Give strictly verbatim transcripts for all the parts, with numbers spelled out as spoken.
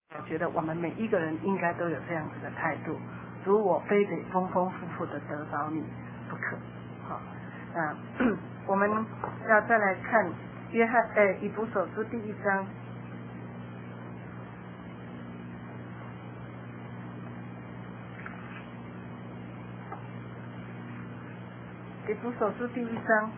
我觉得我们每一个人应该都有这样子的态度，如我非得丰丰富富的得着你不可。好，啊，我们要再来看约翰呃以弗所书第一章。以弗所书第一章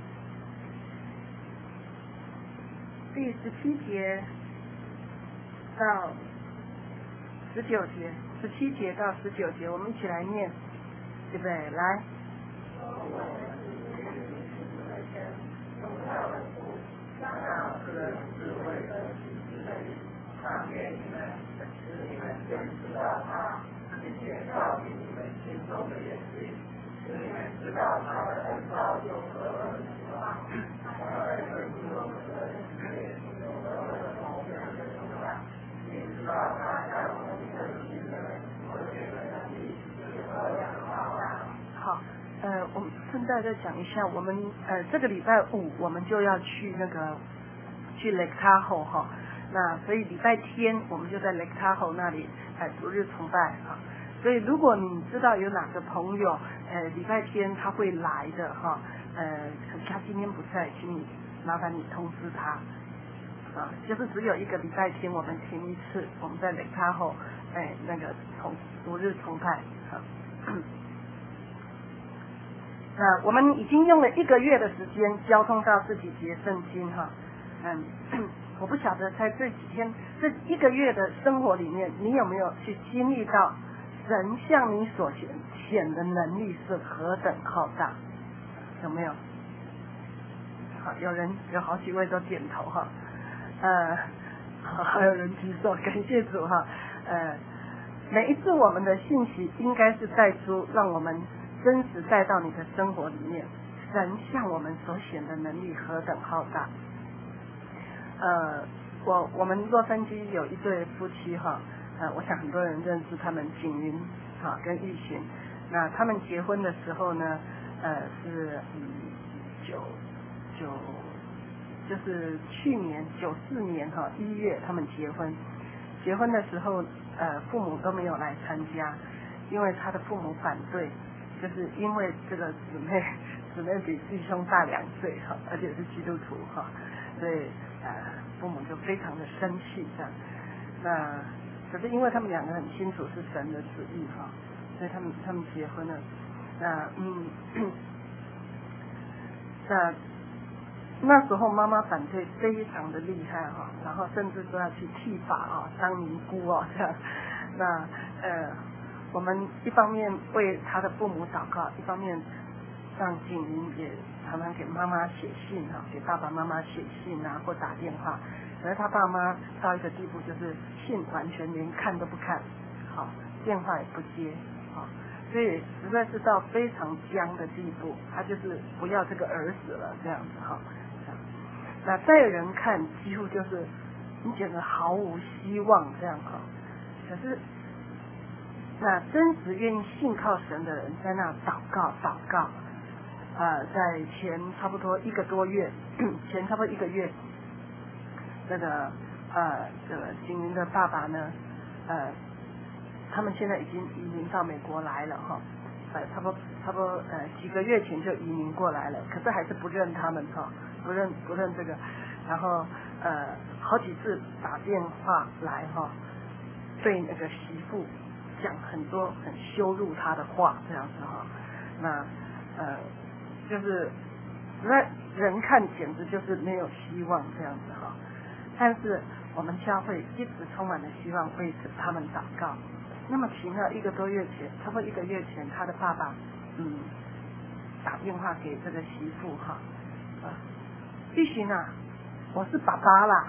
第十七节到十九节，十七节到十九节，我们一起来念，对不对？来。上面你们使你们先知道他，并且照明你们心中的眼睛，使你们知道他的恩膏有何等喜乐，他的恩赐我们的恩典有何等丰盛的重量，并知道他在我们的心人所显的能力是何等浩大。好，呃，我们顺带再讲一下，我们呃这个礼拜五我们就要去那个去 Lake Tahoe 哈。那所以礼拜天我们就在 Lake Tahoe 那里哎主日崇拜啊。所以如果你知道有哪个朋友呃礼拜天他会来的哈，呃可是他今天不在，请你麻烦你通知他啊。就是只有一个礼拜天我们停一次，我们在 Lake Tahoe 哎那个崇主日崇拜啊。那我们已经用了一个月的时间交通到自己节圣经哈，嗯。我不晓得在这几天这一个月的生活里面，你有没有去经历到神向你所显显的能力是何等浩大？有没有？好，有人有好几位都点头哈，呃，还有人举手，感谢主哈。呃，每一次我们的信息应该是带出让我们真实带到你的生活里面，神向我们所显的能力何等浩大。呃，我我们洛杉矶有一对夫妻哈，呃，我想很多人认识他们，景云哈跟玉璇。那他们结婚的时候呢，呃是嗯九九就是去年九四年哈一月他们结婚。结婚的时候，呃父母都没有来参加，因为他的父母反对，就是因为这个姊妹姊妹比弟兄大两岁哈，而且是基督徒哈，所以。呃，父母就非常的生气这样。那可是因为他们两个很清楚是神的旨意哈，所以他们他们结婚了。那嗯，那那时候妈妈反对非常的厉害哈，然后甚至说要去剃发啊，当尼姑哦这样。那呃，我们一方面为他的父母祷告，一方面让景云也常常给妈妈写信哈，给爸爸妈妈写信啊，或打电话。可是他爸妈到一个地步，就是信完全连看都不看，好，电话也不接，好，所以实在是到非常僵的地步。他就是不要这个儿子了，这样子哈。那在人看，几乎就是你觉得毫无希望这样哈。可是，那真实愿意信靠神的人，在那祷告祷告。呃，在前差不多一个多月，前差不多一个月，那个呃，这个景云的爸爸呢，呃，他们现在已经移民到美国来了哈，呃，差不多差不多呃几个月前就移民过来了，可是还是不认他们哈，不认不认这个，然后呃好几次打电话来哈，对那个媳妇讲很多很羞辱他的话这样子哈，那呃。就是那人看简直就是没有希望这样子哈，但是我们教会一直充满了希望，为他们祷告。那么奇妙，一个多月前，差不多一个月前，他的爸爸嗯打电话给这个媳妇哈，啊，玉璇啊，我是爸爸啦，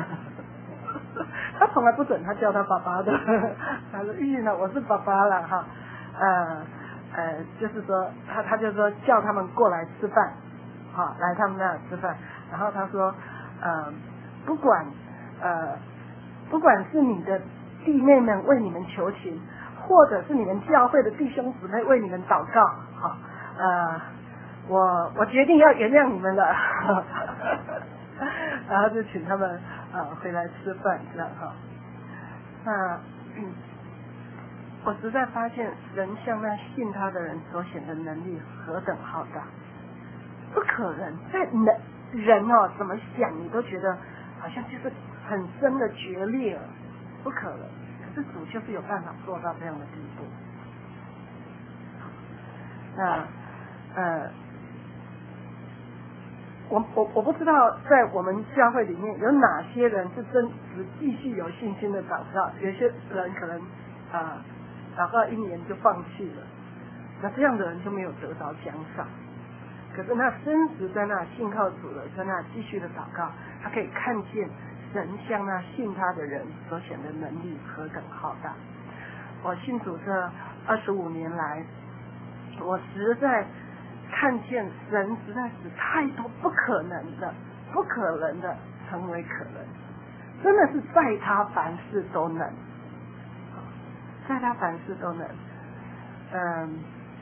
他从来不准他叫他爸爸的，他说玉璇啊，我是爸爸啦哈，呃。呃，就是说他他就说叫他们过来吃饭，好，来他们那吃饭。然后他说，呃，不管呃，不管是你的弟妹们为你们求情，或者是你们教会的弟兄姊妹为你们祷告，好，呃，我我决定要原谅你们了。然后就请他们呃回来吃饭这样哈。 那嗯，我实在发现神向那信他的人所显的能力何等浩大，不可能在人人哦怎么想你都觉得好像就是很深的决裂了，不可能。可是主就是有办法做到这样的地步。那呃，我我我不知道在我们教会里面有哪些人是真只继续有信心的祷告，有些人可能啊、呃、祷告一年就放弃了，那这样的人就没有得着奖赏。可是那真实在那信靠主的，在那继续的祷告，他可以看见神向那信他的人所显的能力何等浩大。我信主这二十五年来，我实在看见神实在是太多不可能的，不可能的成为可能，真的是在他凡事都能，在他凡事都能。嗯，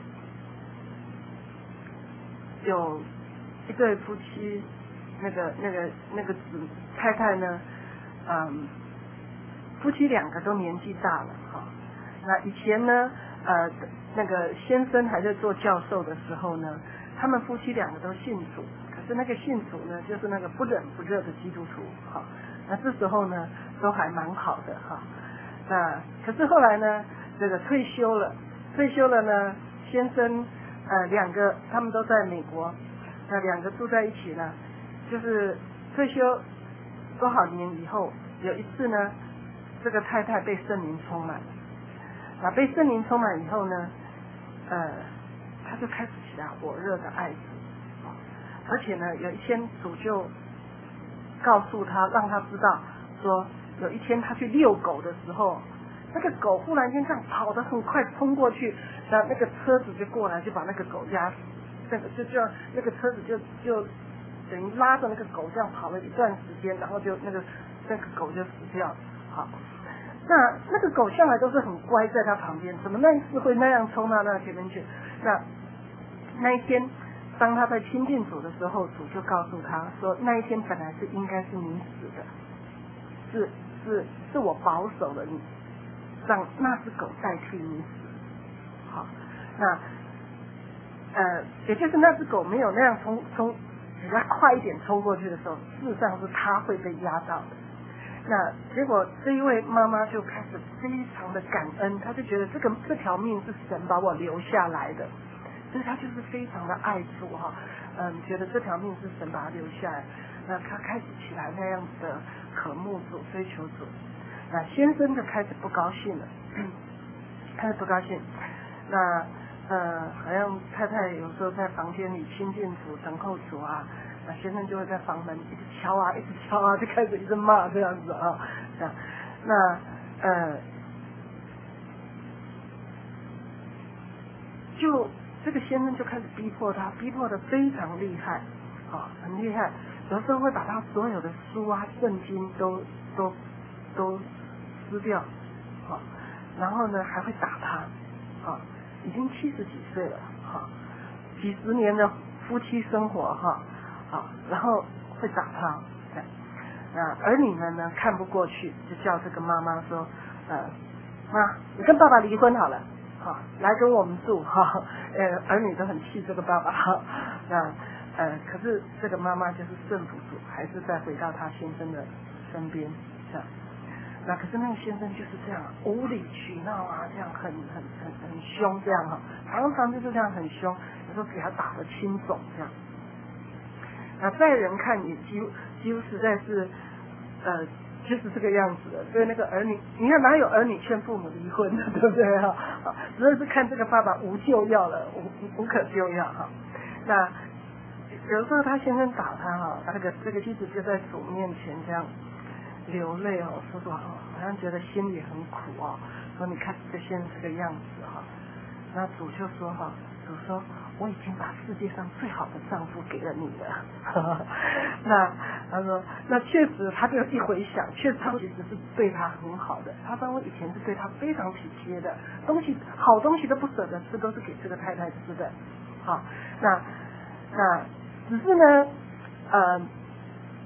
有一对夫妻，那个那个那个子太太呢，嗯，夫妻两个都年纪大了哈。那以前呢，呃，那个先生还在做教授的时候呢，他们夫妻两个都信主，可是那个信主呢，就是那个不冷不热的基督徒哈。那这时候呢，都还蛮好的哈。那可是后来呢，这个退休了，退休了呢，先生呃两个他们都在美国，那两个住在一起呢，就是退休多少年以后，有一次呢，这个太太被圣灵充满了。那被圣灵充满以后呢，呃，他就开始起来火热的爱主，而且呢，有一天主就告诉他，让他知道说，有一天他去遛狗的时候，那个狗忽然间这样跑得很快冲过去，那那个车子就过来就把那个狗压死，那个就就那个车子就就等于拉着那个狗这样跑了一段时间，然后就那个那个狗就死掉了，好。那那个狗向来都是很乖，在他旁边，怎么那一次会那样冲到那前面去？那那一天，当他在亲近主的时候，主就告诉他说，那一天本来是应该是你死的，是是是我保守了你，让那只狗代替你死。好，那呃，也就是那只狗没有那样冲冲比较快一点冲过去的时候，事实上是他会被压到的。那结果这一位妈妈就开始非常的感恩，她就觉得这个这条命是神把我留下来的，所以她就是非常的爱主哈，嗯，觉得这条命是神把她留下来，那她开始起来那样子的渴慕主、追求主。那先生就开始不高兴了，开始不高兴。那呃，好像太太有时候在房间里亲近主、等候主啊。那先生就会在房门一直敲啊，一直敲啊，就开始一直骂这样子啊，这样。那呃，就这个先生就开始逼迫他，逼迫的非常厉害，啊，很厉害。有时候会把他所有的书啊、圣经都都都撕掉，啊，然后呢还会打他，啊，已经七十几岁了，哈，几十年的夫妻生活，哈。啊，然后会打他，那儿女们呢看不过去，就叫这个妈妈说，呃，妈，你跟爸爸离婚好了，好，来跟我们住哈，呃，儿女都很气这个爸爸，哈，那呃，可是这个妈妈就是顺服主，还是再回到她先生的身边，这样。那可是那个先生就是这样无理取闹啊，这样很很很很凶这样哈，常常就是这样很凶，有时候给他打得青肿这样。那在人看也几乎几乎实在是，呃，就是这个样子的。所以那个儿女，你看哪有儿女劝父母离婚的，对不对哈？只是是看这个爸爸无救药了，无无可救药哈。那有时候他先生打他哈，那个这个妻子就在主面前这样流泪哦，说说好像觉得心里很苦哦，说你看这先生这个样子哈。那主就说哈，主说。我已经把世界上最好的丈夫给了你了。那他说，那确实，他就一回想，确实他其实是对他很好的。他说我以前是对他非常体贴的，东西好东西都不舍得吃，都是给这个太太吃的。好，那那只是呢，呃，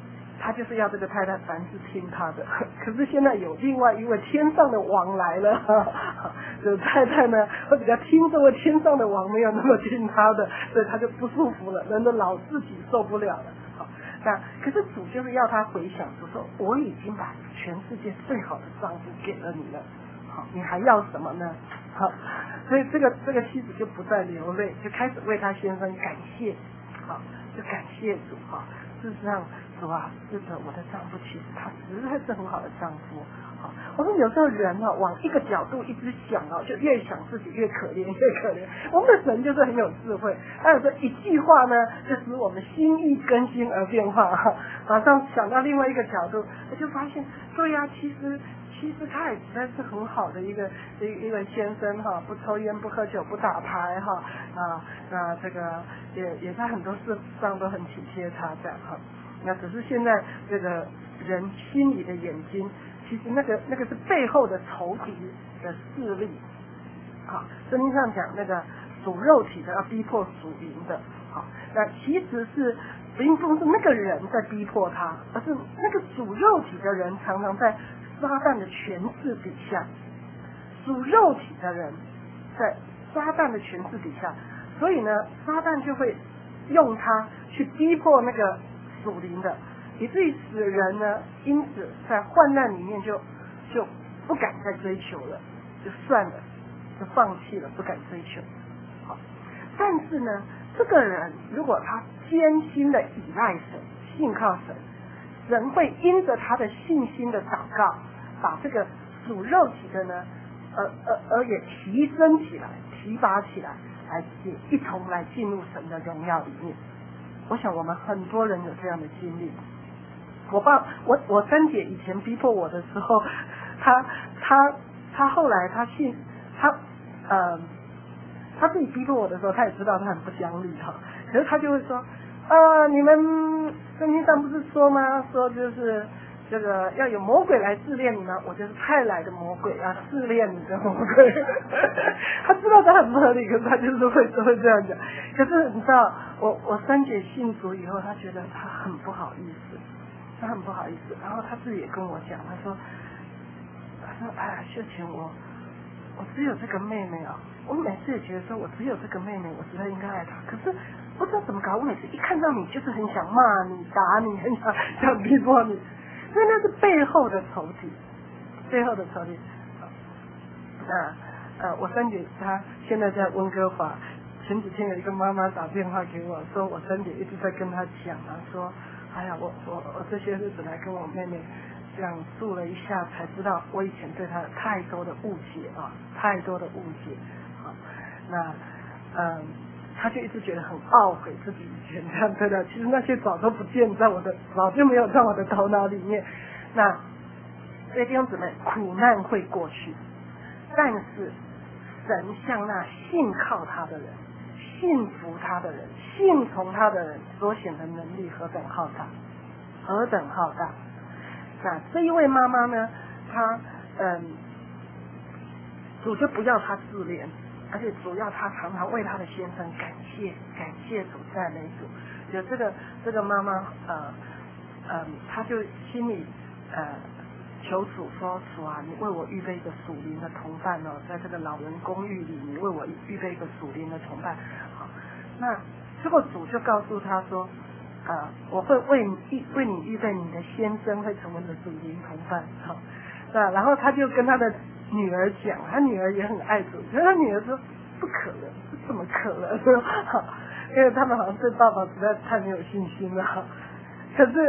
他就是要这个太太凡事听他的。可是现在有另外一位天上的王来了，这太太呢会比较听这位天上的王，没有那么听他的，所以他就不舒服了，人的老自己受不了了。好，那可是主就是要他回想，就说我已经把全世界最好的丈夫给了你了，好，你还要什么呢？好，所以这个这个妻子就不再流泪，就开始为他先生感谢，好，就感谢主哈。事实上，主啊，是的，我的丈夫其实他实在是很好的丈夫。好，我们有时候人哈、啊、往一个角度一直想啊，就越想自己越可怜越可怜。我们的神就是很有智慧，他有时候一句话呢，就使我们心意更新而变化哈。马上想到另外一个角度，我就发现，对呀、啊，其实。其实他也实在是很好的一个一一位先生哈，不抽烟不喝酒不打牌哈啊，那这个也也在很多事上都很体贴他这样哈。那只是现在这个人心里的眼睛，其实那个那个是背后的仇敌的势力。好，圣经上讲那个属肉体的要逼迫属灵的，好，那其实是并不是那个人在逼迫他，而是那个属肉体的人常常在撒旦的权势底下，属肉体的人在撒旦的权势底下，所以呢，撒旦就会用他去逼迫那个属灵的，以至于使人呢，因此在患难里面就就不敢再追求了，就算了，就放弃了，不敢追求。好，但是呢，这个人如果他艰辛的依赖神，信靠神。人会因着他的信心的祷告，把这个属肉体的呢，而而而也提升起来，提拔起来，来一同来进入神的荣耀里面。我想我们很多人有这样的经历。我爸，我我三姐以前逼迫我的时候，她她她后来她信她呃，她自己逼迫我的时候，她也知道她很不讲理哈，可是她就会说。呃，你们圣经上不是说吗？说就是这个要有魔鬼来试炼你们，我就是派来的魔鬼要试炼你的魔鬼。他知道他很不合理，可是他就是会会这样讲。可是你知道，我我三姐信主以后，她觉得她很不好意思，她很不好意思。然后她自己也跟我讲，她说，她说哎，秀琴我。我只有这个妹妹啊，我每次也觉得说我只有这个妹妹，我实在应该爱她。可是不知道怎么搞，我每次一看到你就是很想骂你、打你，很想想逼迫你，所以那是背后的仇敌，背后的仇敌。那呃，我三姐她现在在温哥华，前几天有一个妈妈打电话给我说，我三姐一直在跟她讲啊，说，哎呀，我我我这些日子来跟我妹妹。这样住了一下，才知道我以前对他有太多的误解啊，太多的误解啊。那嗯，他就一直觉得很懊悔自己以前这样对他，其实那些早都不见在我的，早就没有在我的头脑里面。那这些弟兄姊妹，苦难会过去，但是神向那信靠他的人、信服他的人、信从他的人所显的能力何等浩大，何等浩大。那这一位妈妈呢，她嗯，主就不要她自怜，而且主要她常常为她的先生感谢，感谢主，赞美主。就这个这个妈妈呃嗯，她就心里呃求主说，主啊，你为我预备一个属灵的同伴哦，在这个老人公寓里，你为我预备一个属灵的同伴。好，那结果主就告诉她说。啊，我会为你预为你预备你的先生会成为你的属灵同伴，好，那然后他就跟他的女儿讲，他女儿也很爱主，可是他女儿说不可能，怎么可能？好，因为他们好像对爸爸实在太没有信心了，可是，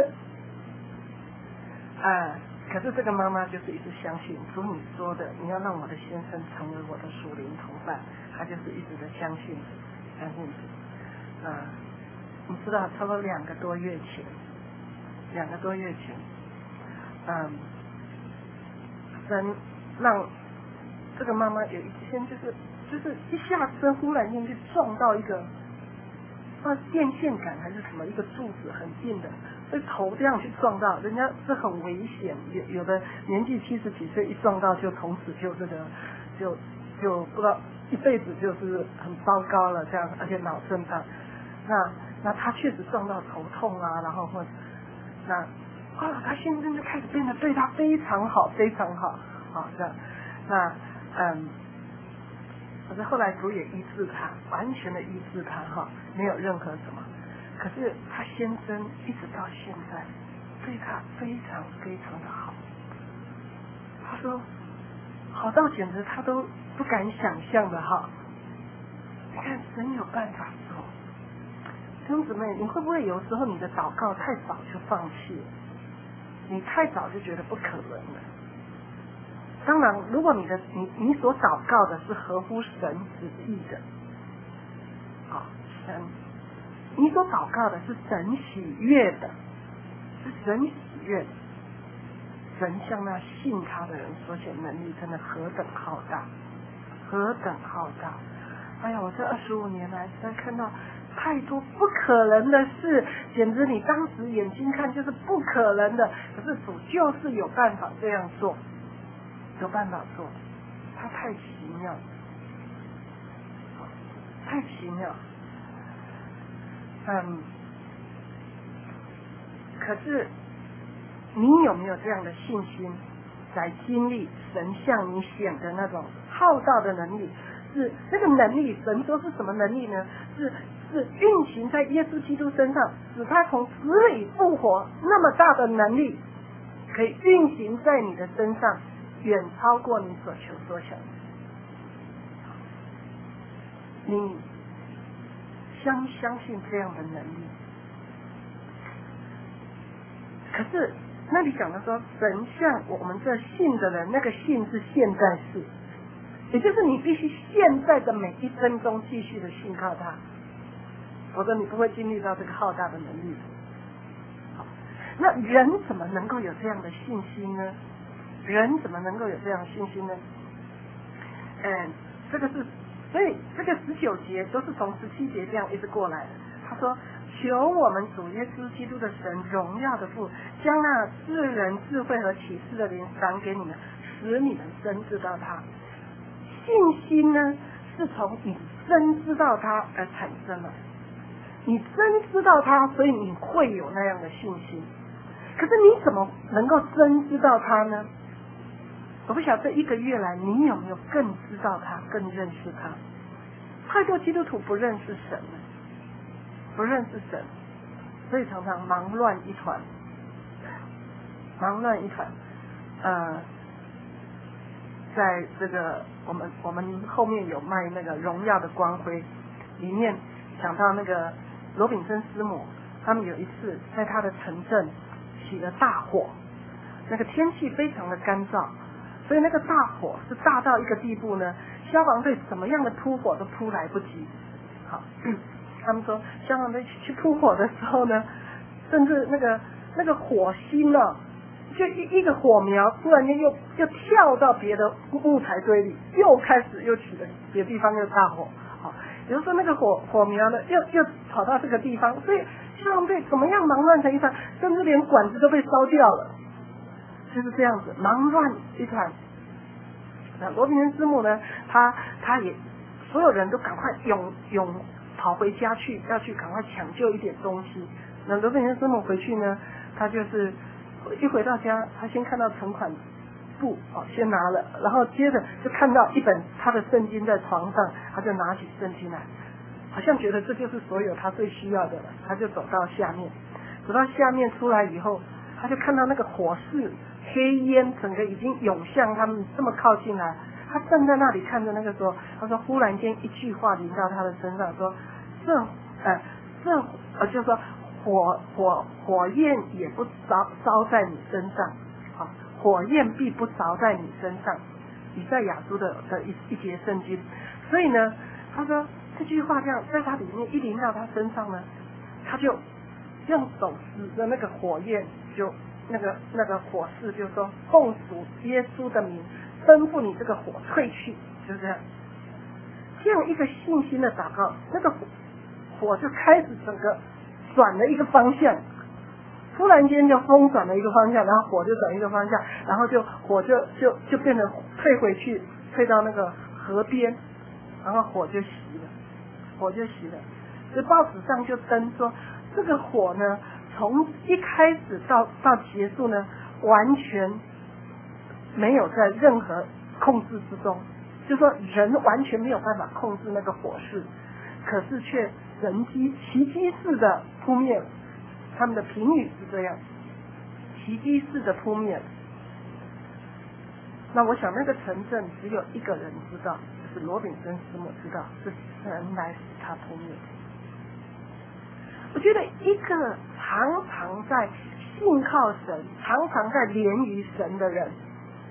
啊，可是这个妈妈就是一直相信，主你说的，你要让我的先生成为我的属灵同伴，她就是一直的相信，相信主，啊。你知道，差不多两个多月前，两个多月前，嗯，神让这个妈妈有一天就是就是一下车忽然间就撞到一个，那电线杆还是什么一个柱子很近的，所以头这样去撞到，人家是很危险，有有的年纪七十几岁一撞到就从此就这个就就不知道一辈子就是很糟糕了这样，而且脑震荡，那。那他确实撞到头痛啊，然后或那哦，他先生就开始变得对他非常好，非常好，好这样，那嗯，可是后来主也医治他，完全的医治他哈，没有任何什么。可是他先生一直到现在对他非常非常的好，他说好到简直他都不敢想象的哈。你看神有办法做。弟兄姊妹，你会不会有时候你的祷告太早就放弃了？你太早就觉得不可能了？当然，如果你的你你所祷告的是合乎神旨意的，好，神，你所祷告的是神喜悦的，是神喜悦的，神向那信他的人所显能力，真的何等浩大，何等浩大！哎呀，我这二十五年来，实在看到太多不可能的事，简直你当时眼睛看就是不可能的，可是主就是有办法这样做，有办法做，他太奇妙，太奇妙。嗯，可是你有没有这样的信心，来经历神向你显的那种浩大的能力？是那个能力，神说是什么能力呢？是是运行在耶稣基督身上，使他从死里复活，那么大的能力可以运行在你的身上，远超过你所求所想。你相不相信这样的能力？可是那里讲的说，神向我们这信的人，那个信是现在式，也就是你必须现在的每一分钟继续的信靠他，否则你不会经历到这个浩大的能力。好，那人怎么能够有这样的信心呢？人怎么能够有这样的信心呢？嗯，这个是，所以这个十九节都是从十七节这样一直过来的。他说，求我们主耶稣基督的神，荣耀的父，将那赐人智慧和启示的灵赏给你们，使你们真知道他。信心呢，是从你真知道他而产生的。你真知道他，所以你会有那样的信心。可是你怎么能够真知道他呢？我不晓得这一个月来你有没有更知道他，更认识他。太多基督徒不认识神了，不认识神，所以常常忙乱一团，忙乱一团。呃，在这个我们我们后面有卖那个荣耀的光辉，里面讲到那个罗炳森师母，他们有一次在他的城镇起了大火，那个天气非常的干燥，所以那个大火是大到一个地步呢，消防队怎么样的扑火都扑来不及。好，嗯、他们说消防队去扑火的时候呢，甚至那个那个火星呢、啊，就一一个火苗突然间又又跳到别的木材堆里，又开始又起了别的地方又大火。好，比如说那个火火苗呢，又又跑到这个地方，所以消防队怎么样忙乱成一团，甚至连管子都被烧掉了，就是这样子忙乱一团。那罗炳森师母呢，他他也所有人都赶快涌涌跑回家去，要去赶快抢救一点东西。那罗炳森师母回去呢，他就是一回到家，他先看到存款簿哦，先拿了，然后接着就看到一本他的圣经在床上，他就拿起圣经来，好像觉得这就是所有他最需要的了。他就走到下面，走到下面出来以后，他就看到那个火势黑烟整个已经涌向他们这么靠近来。他站在那里看着那个时候，他说忽然间一句话临到他的身上，说这呃这呃就是说火火火焰也不烧烧在你身上，好，火焰必不着在你身上。以赛亚书的的一一节圣经。所以呢，他说这句话这样在他里面一临到他身上呢，他就用手指着那个火焰，就那个那个火势，就说奉主耶稣的名吩咐你这个火退去，就这样。这样一个信心的祷告，那个火火就开始整个转了一个方向，突然间就风转了一个方向，然后火就转一个方向，然后就火就就就变成退回去，退到那个河边，然后火就熄了，火就熄了。所以报纸上就登说，这个火呢从一开始到到结束呢，完全没有在任何控制之中，就说人完全没有办法控制那个火势，可是却神机奇迹式的扑灭。他们的评语是这样，奇迹式的扑灭。那我想那个城镇只有一个人知道，就是罗炳森师母知道，是神来使他扑灭。我觉得一个常常在信靠神，常常在连于神的人，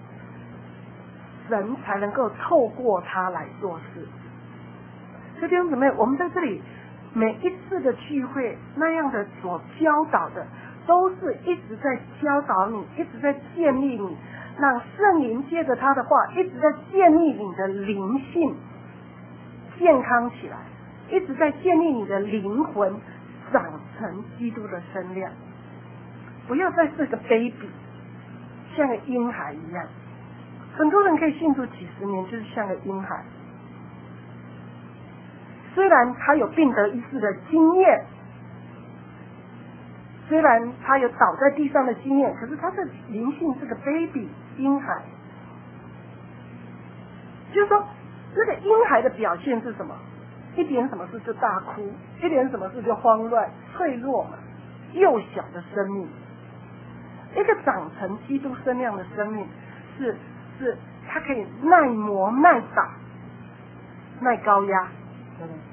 神才能够透过他来做事。所以弟兄姊妹，我们在这里每一次的聚会那样的所教导的，都是一直在教导你，一直在建立你，让圣灵借着他的话一直在建立你的灵性健康起来，一直在建立你的灵魂长成基督的身量。不要再是个 baby， 像个婴孩一样。很多人可以信主几十年，就是像个婴孩。虽然他有病得医治的经验，虽然他有倒在地上的经验，可是他的灵性是个 baby 婴孩。就是说，这个婴孩的表现是什么？一点什么事就大哭，一点什么事就慌乱、脆弱嘛，幼小的生命。一个长成基督身量的生命，是是，它可以耐磨、耐打、耐高压。对不对？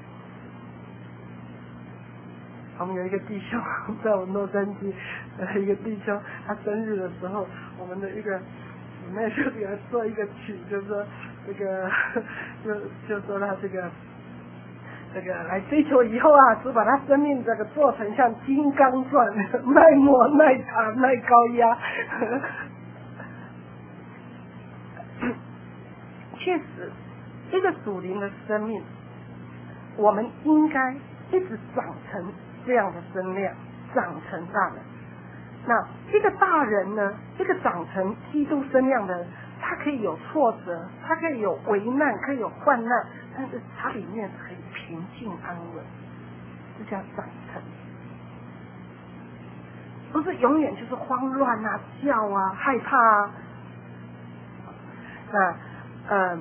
我们有一个弟兄在我们洛杉矶，呃，一个弟兄，他生日的时候，我们的一个姊妹就给他做一个曲，就是说这个就就说他这个这个来追求以后啊，只把他生命这个做成像金刚钻，耐磨、耐打、耐高压。确实，一个属灵的生命，我们应该一直长成这样的身量，长成大人。那一个大人呢，一个长成基督身量的人，他可以有挫折，他可以有危难，可以有患难，但是他里面可以平静安稳，这叫长成。不是永远就是慌乱啊、叫啊、害怕啊。那呃，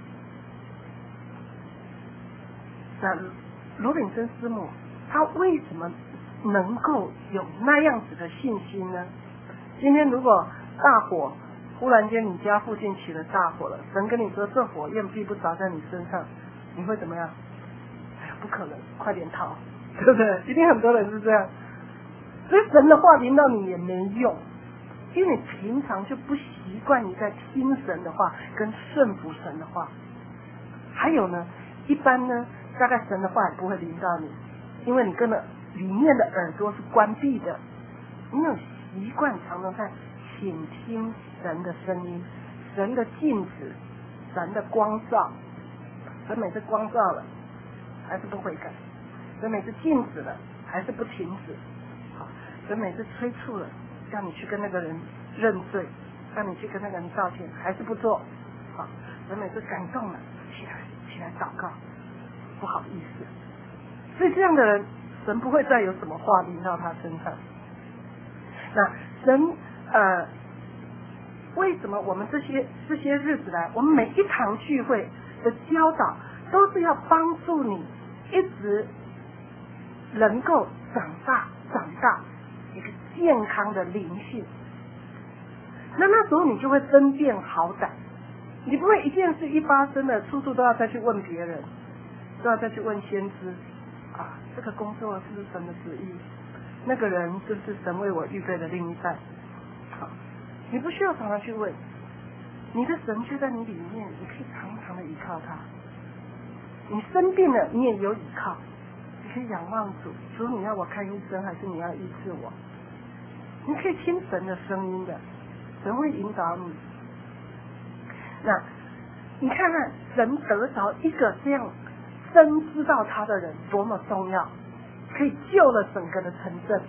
那罗炳森师母，他为什么能够有那样子的信心呢？今天如果大火，忽然间你家附近起了大火了，神跟你说这火焰必不着在你身上，你会怎么样？哎呀，不可能，快点逃，对不对？一定很多人是这样。所以神的话临到你也没用，因为你平常就不习惯你在听神的话跟顺服神的话。还有呢，一般呢，大概神的话也不会临到你，因为你根本里面的耳朵是关闭的，你有习惯常常在倾听神的声音，神的镜子，神的光照。神每次光照了还是不悔改，神每次禁止了还是不停止，好，神每次催促了让你去跟那个人认罪，让你去跟那个人道歉，还是不做，好，神每次感动了起来起来祷告，不好意思。所以这样的人，神不会再有什么话临到他身上。那神呃，为什么我们这些这些日子来，我们每一堂聚会的教导都是要帮助你一直能够长大长大一个健康的灵性。那那时候你就会分辨好歹，你不会一件事一发生了，处处都要再去问别人，都要再去问先知啊，这个工作是不是神的旨意？那个人是不是神为我预备的另一半？好，你不需要常常去问，你的神就在你里面，你可以常常的依靠他。你生病了，你也有依靠，你可以仰望主，主你要我看医生还是你要医治我？你可以听神的声音的，神会引导你。那你看看神得着一个这样真知道他的人多么重要，可以救了整个的城镇。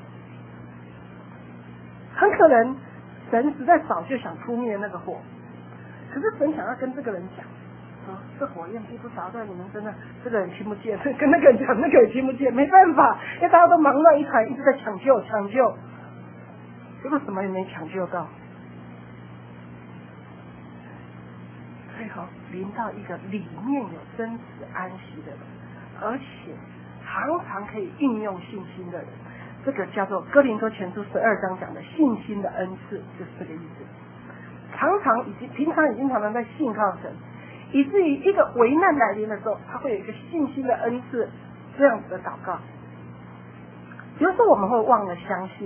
很可能神实在早就想扑灭那个火，可是神想要跟这个人讲， 说这火焰必不着在你们身上，这个人听不见，跟那个人讲，那个人听不见，没办法，因为大家都忙乱一团，一直在抢救抢救，结果什么也没抢救到。最后临到一个里面有真实安息的人，而且常常可以运用信心的人，这个叫做哥林多前书十二章讲的信心的恩赐，就是这个意思。常常已经平常已经常常在信靠神，以至于一个危难来临的时候，他会有一个信心的恩赐，这样子的祷告。有时候我们会忘了相信，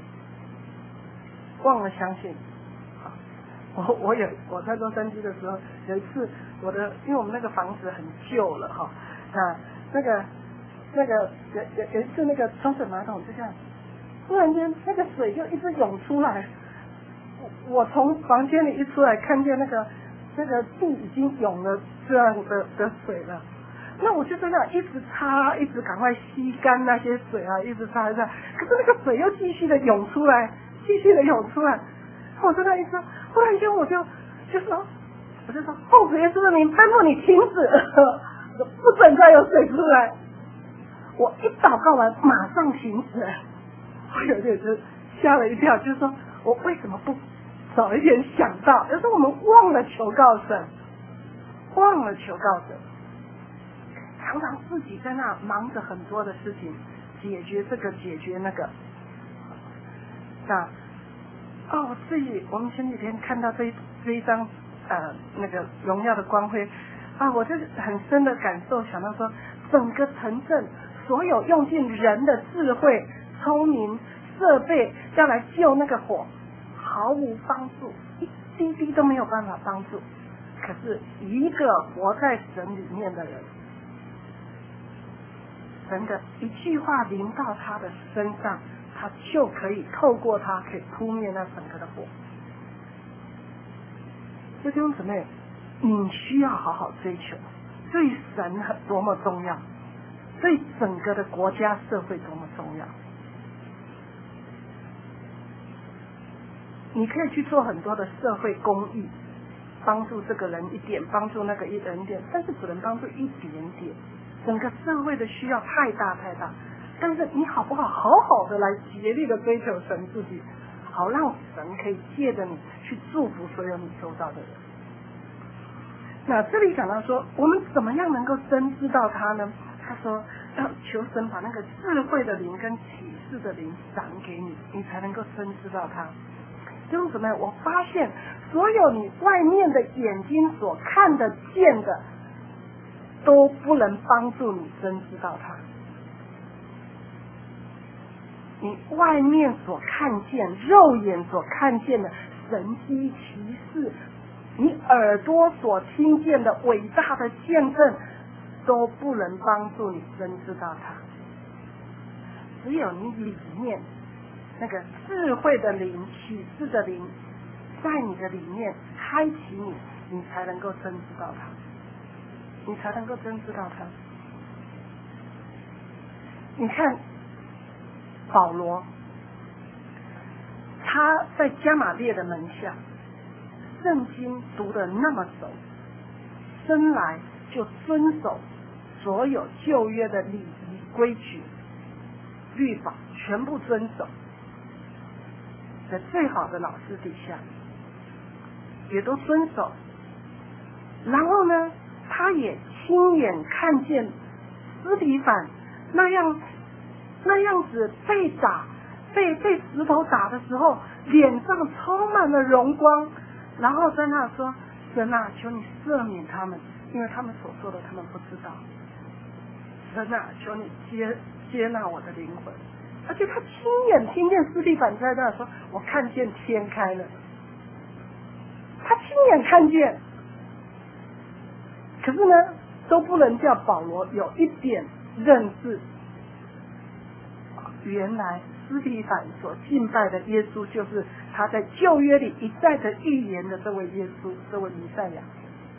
忘了相信。我我有我在洛杉矶的时候，有一次我的，因为我们那个房子很旧了哈，啊那个那个有有有一次那个冲水马桶就这样，突然间那个水就一直涌出来，我从房间里一出来，看见那个那个地已经涌了这样的的水了，那我就在那一直擦，一直赶快吸干那些水啊，一直擦一擦，可是那个水又继续的涌出来，继续的涌出来，我在那一直。突然间我就就说，我就说，奉主耶稣的名吩咐你停止，不准再有水出来。我一祷告完，马上停止。我有点就吓了一跳，就是说我为什么不早一点想到？有时候我们忘了求告神，忘了求告神，常常自己在那忙着很多的事情，解决这个，解决那个。那。哦，我自己，我们前几天看到这一这一张呃那个荣耀的光辉啊，我就很深的感受，想到说，整个城镇所有用尽人的智慧、聪明、设备要来救那个火，毫无帮助，一滴滴都没有办法帮助。可是一个活在神里面的人，神的一句话临到他的身上，他就可以透过他可以扑灭那整个的火。弟兄姊妹，你需要好好追求，对神很多么重要，对整个的国家社会多么重要。你可以去做很多的社会公益，帮助这个人一点，帮助那个一人点，但是只能帮助一点点。整个社会的需要太大太大，但是你好不好好好的来竭力的追求神自己，好让神可以借着你去祝福所有你周遭的人。那这里讲到说，我们怎么样能够真知道他呢？他说要求神把那个智慧的灵跟启示的灵赏给你，你才能够真知道他。弟兄姊妹，我发现所有你外面的眼睛所看得见的，都不能帮助你真知道他。你外面所看见、肉眼所看见的神迹奇事，你耳朵所听见的伟大的见证，都不能帮助你真知道他。只有你里面那个智慧的灵、启示的灵，在你的里面开启你，你才能够真知道他，你才能够真知道他。你看保罗，他在加玛列的门下，圣经读得那么熟，生来就遵守所有旧约的礼仪规矩、律法，全部遵守。在最好的老师底下，也都遵守。然后呢，他也亲眼看见司提反那样那样子被打、被被石头打的时候，脸上充满了荣光，然后在那说：“神啊，求你赦免他们，因为他们所做的他们不知道。神啊，求你接接纳我的灵魂。”而且他亲眼听见司提反在那说：“我看见天开了。”他亲眼看见，可是呢，都不能叫保罗有一点认识。原来司提反所敬拜的耶稣，就是他在旧约里一再的预言的这位耶稣，这位弥赛亚。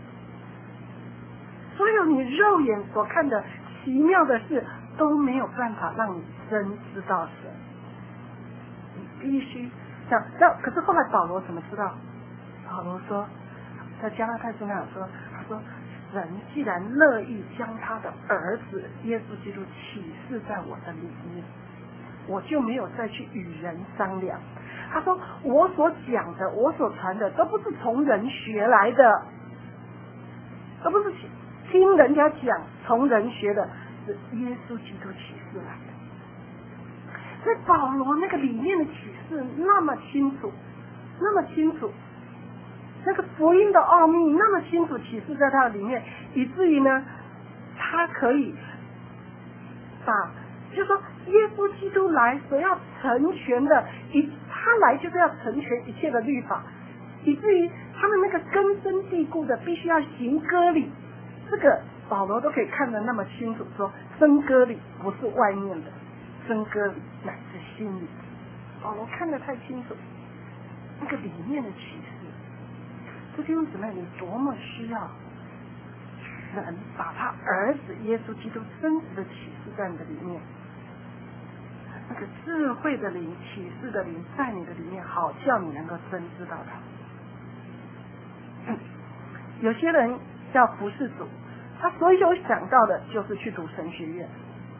所有你肉眼所看的奇妙的事，都没有办法让你真知道神。你必须想，那可是后来保罗怎么知道？保罗说，在加拉太书那说，他说神既然乐意将他的儿子耶稣基督启示在我的里面，我就没有再去与人商量。他说我所讲的我所传的都不是从人学来的，都不是听人家讲从人学的，是耶稣基督启示来的。所以保罗那个里面的启示那么清楚，那么清楚，那个福音的奥秘那么清楚启示在他的里面，以至于呢他可以把就是说耶稣基督来所要成全的，一他来就是要成全一切的律法，以至于他们那个根深蒂固的必须要行割礼，这个保罗都可以看得那么清楚，说真割礼不是外面的，真割礼乃是心里。保罗看得太清楚那个里面的启示。这弟兄姊妹，你多么需要神把他儿子耶稣基督真实的启示在你的里面，那个智慧的灵、启示的灵在你的里面，好叫你能够真知道他。有些人要服侍主，他所有想到的就是去读神学院，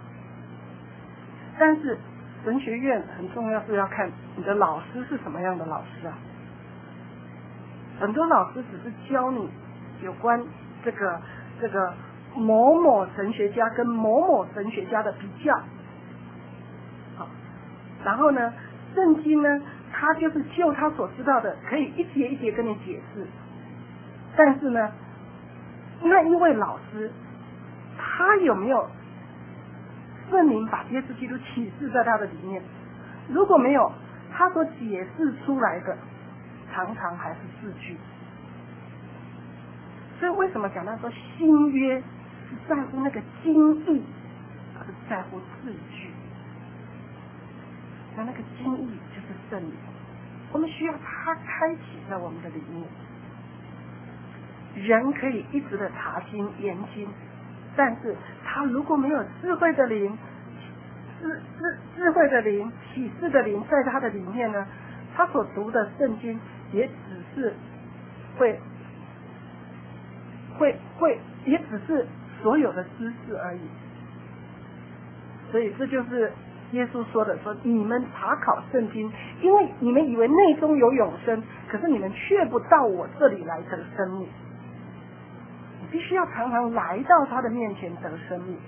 但是神学院很重要，是要看你的老师是什么样的老师啊。很多老师只是教你有关这个这个某某神学家跟某某神学家的比较，好，然后呢，圣经呢，他就是就他所知道的，可以一节一节跟你解释。但是呢，那一位老师，他有没有圣灵把耶稣基督启示在他的里面？如果没有，他所解释出来的常常还是字句。所以为什么讲到说新约是在乎那个经义，而是在乎字句？那那个经义就是圣灵，我们需要他开启在我们的里面。人可以一直的查经研经，但是他如果没有智慧的灵、智智智慧的灵、启示的灵在他的里面呢，他所读的圣经也只是会会会也只是所有的知识而已。所以这就是耶稣说的，说你们查考圣经，因为你们以为内中有永生，可是你们却不到我这里来得生命。你必须要常常来到他的面前得生命。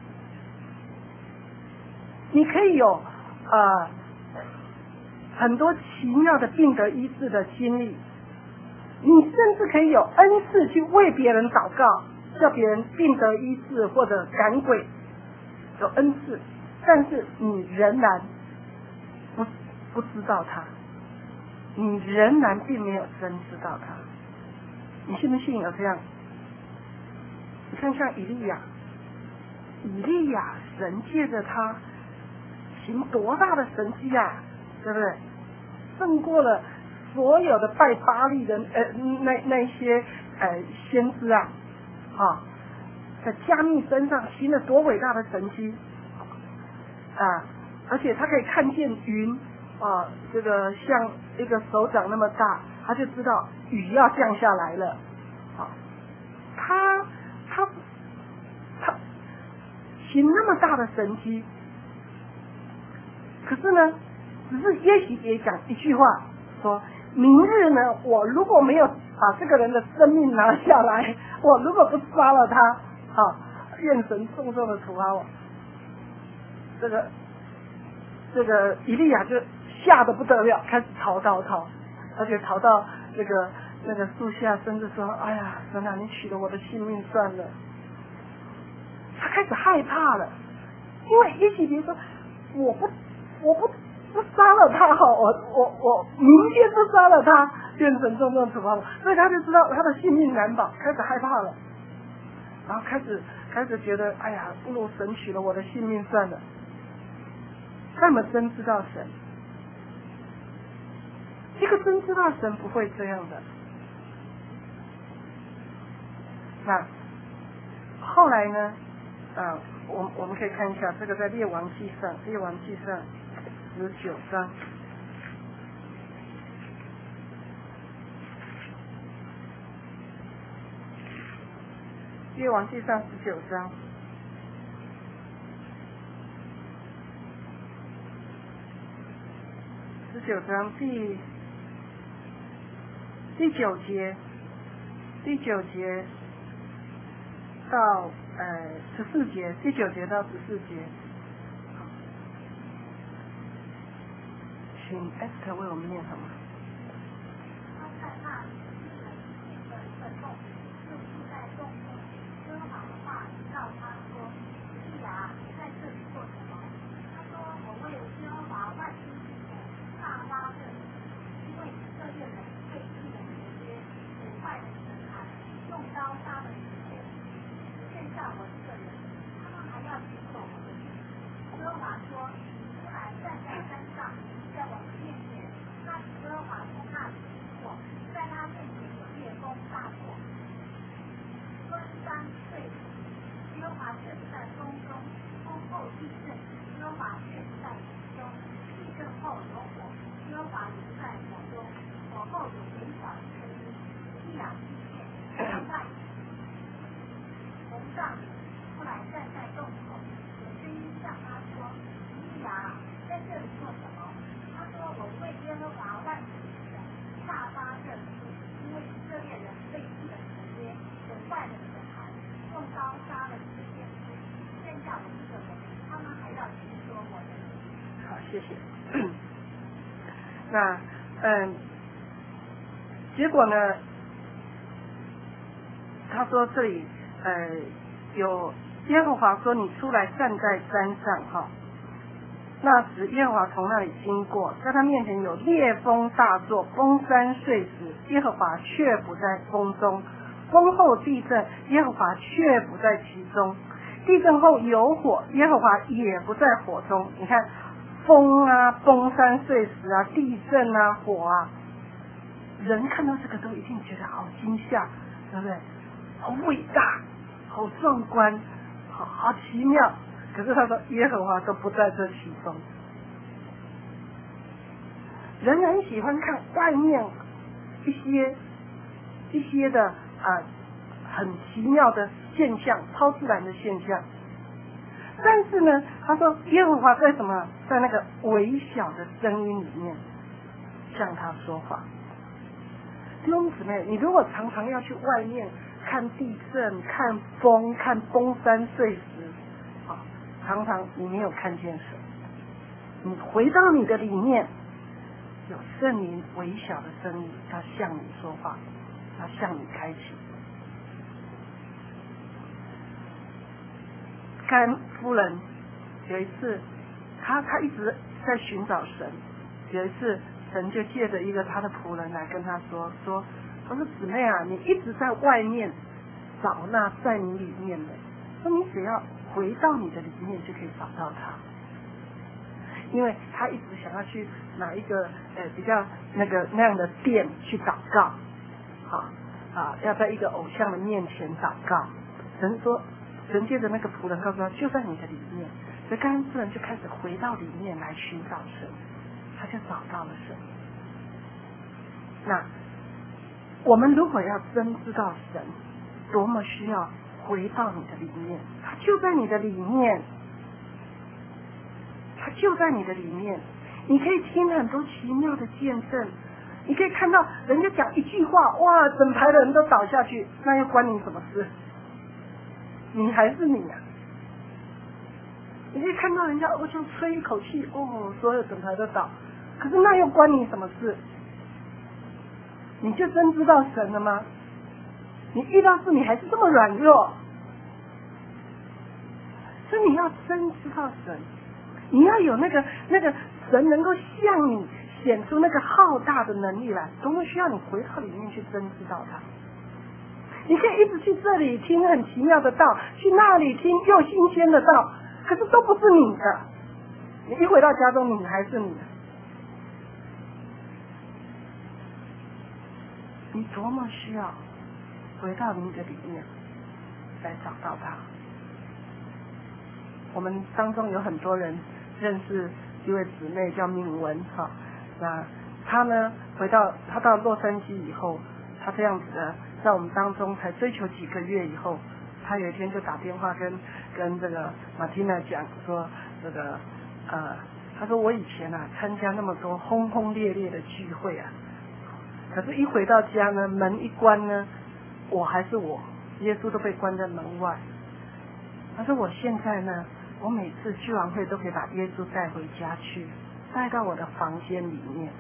你可以有呃很多奇妙的病得医治的经历，你甚至可以有恩赐去为别人祷告，叫别人病得医治或者赶鬼，有恩赐，但是你仍然不不知道他，你仍然并没有真知道他。你信不信有这样？你看像以利亚，以利亚神借着他行多大的神迹啊，对不对？胜过了所有的拜巴力的呃那那些呃先知啊，啊，在加密身上行了多伟大的神迹啊！而且他可以看见云啊，这个像一个手掌那么大，他就知道雨要降下来了。啊，他他他行那么大的神迹，可是呢，只是耶洗别讲一句话，说明日呢，我如果没有把这个人的生命拿下来，我如果不杀了他，啊，愿神重重的处罚我。这个这个以利亚就吓得不得了，开始逃逃逃，而且逃到这个那个树下，甚至说：“哎呀，神啊，你取了我的性命算了。”他开始害怕了，因为耶洗别说：“我不，我不不杀了他哈，我我我明天不杀了他，愿神重重处罚我。”所以他就知道他的性命难保，开始害怕了，然后开始开始觉得：“哎呀，不如神取了我的性命算了。”那么真知道神，一个真知道神不会这样的。那后来呢？啊，我我们可以看一下这个在列王记上，列王记上十九章。 列王记上十九章，十九章第第九节，第九节到呃十四节，第九节到十四节，请 Esther 为我们念好吗？谢谢。那嗯，结果呢？他说这里呃有耶和华说你出来站在山上哈。那时耶和华从那里经过，在他面前有烈风大作，风山碎石，耶和华却不在风中；风后地震，耶和华却不在其中；地震后有火，耶和华也不在火中。你看。风啊，崩山碎石啊，地震啊，火啊，人看到这个都一定觉得好惊吓，对不对？好伟大，好壮观，好好奇妙。可是他说耶和华都不在这其中。人很喜欢看外面一些一些的啊、呃、很奇妙的现象，超自然的现象。但是呢，他说耶和华在什么？在那个微小的声音里面向他说话。弟兄姊妹，你如果常常要去外面看地震、看风、看崩山碎石，啊，常常你没有看见神。你回到你的里面，有圣灵微小的声音，他向你说话，他向你开启。甘夫人有一次，她她一直在寻找神。有一次，神就借着一个他的仆人来跟她说说，他说姊妹啊，你一直在外面找那在你里面的，说你只要回到你的里面就可以找到他。因为他一直想要去哪一个呃比较那个那样的店去祷告，好啊，要在一个偶像的面前祷告。神说。神借着那个仆人告诉他，就在你的里面，所以甘夫人就开始回到里面来寻找神，他就找到了神。那我们如果要真知道神，多么需要回到你的里面，他就在你的里面，他就在你的里面，你可以听很多奇妙的见证，你可以看到人家讲一句话，哇，整排的人都倒下去，那又关你什么事？你还是你啊！你可以看到人家我就吹一口气，哦，所有整排都倒，可是那又关你什么事？你就真知道神了吗？你遇到事你还是这么软弱，所以你要真知道神，你要有那个那个神能够向你显出那个浩大的能力来，多么需要你回到里面去真知道他。你可以一直去这里听很奇妙的道，去那里听又新鲜的道，可是都不是你的。你一回到家中，你还是你的。你多么需要回到你的里面来找到他。我们当中有很多人认识一位姊妹叫敏文哈，那她呢回到她到洛杉矶以后，她这样子的在我们当中才追求几个月以后， 他有一天就打电话跟跟这个马蒂娜讲说，这个呃，他说我以前啊参加那么多轰轰烈烈的聚会啊，可是一回到家呢，门一关呢，我还是我，耶稣都被关在门外。他说我现在呢，我每次聚完会都可以把耶稣带回家去，带到我的房间里面。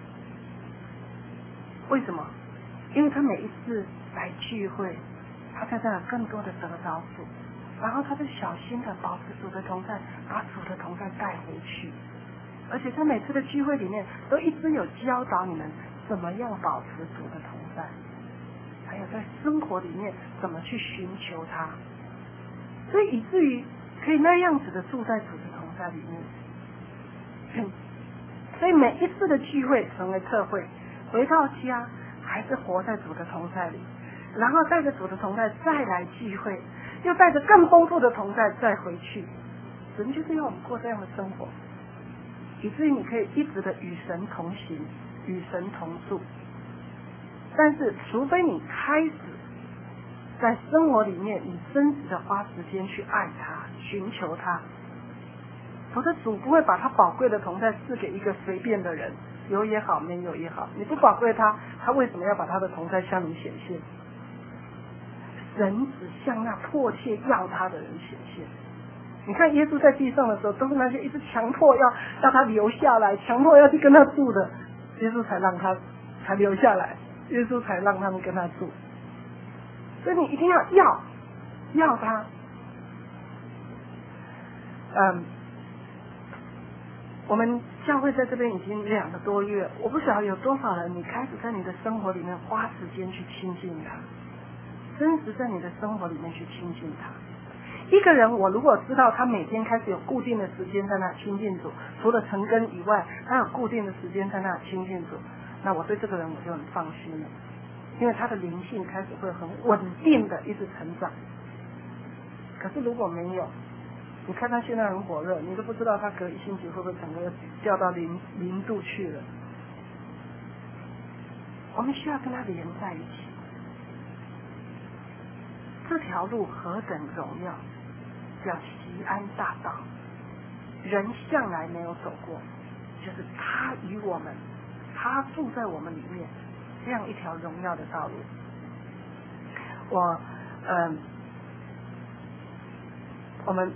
为什么？因为他每一次来聚会，他在这更多的得着主，然后他就小心的保持主的同在，把主的同在带回去。而且他每次的聚会里面都一直有教导你们怎么样保持主的同在，还有在生活里面怎么去寻求他，所以以至于可以那样子的住在主的同在里面。所以每一次的聚会成为特会，回到家还是活在主的同在里，然后带着主的同在再来聚会，又带着更丰富的同在再回去。神就是要我们过这样的生活，以至于你可以一直的与神同行，与神同住。但是除非你开始在生活里面你真实的花时间去爱他，寻求他，否则主不会把他宝贵的同在赐给一个随便的人，有也好没有也好。你不宝贵他，他为什么要把他的同在向你显现？神只向那迫切要他的人显现。你看耶稣在地上的时候，都是那些一直强迫要让他留下来，强迫要去跟他住的，耶稣才让他才留下来，耶稣才让他们跟他住。所以你一定要要要他。嗯，我们教会在这边已经两个多月，我不晓得有多少人你开始在你的生活里面花时间去亲近他，真实在你的生活里面去亲近他。一个人我如果知道他每天开始有固定的时间在那亲近主，除了晨更以外他有固定的时间在那亲近主，那我对这个人我就很放心了，因为他的灵性开始会很稳定的一直成长。可是如果没有，你看他现在很火热，你都不知道他隔一星期会不会整个掉到零零度去了。我们需要跟他连在一起，这条路何等荣耀，叫锡安大道，人向来没有走过，就是他与我们，他住在我们里面，这样一条荣耀的道路。我嗯，我们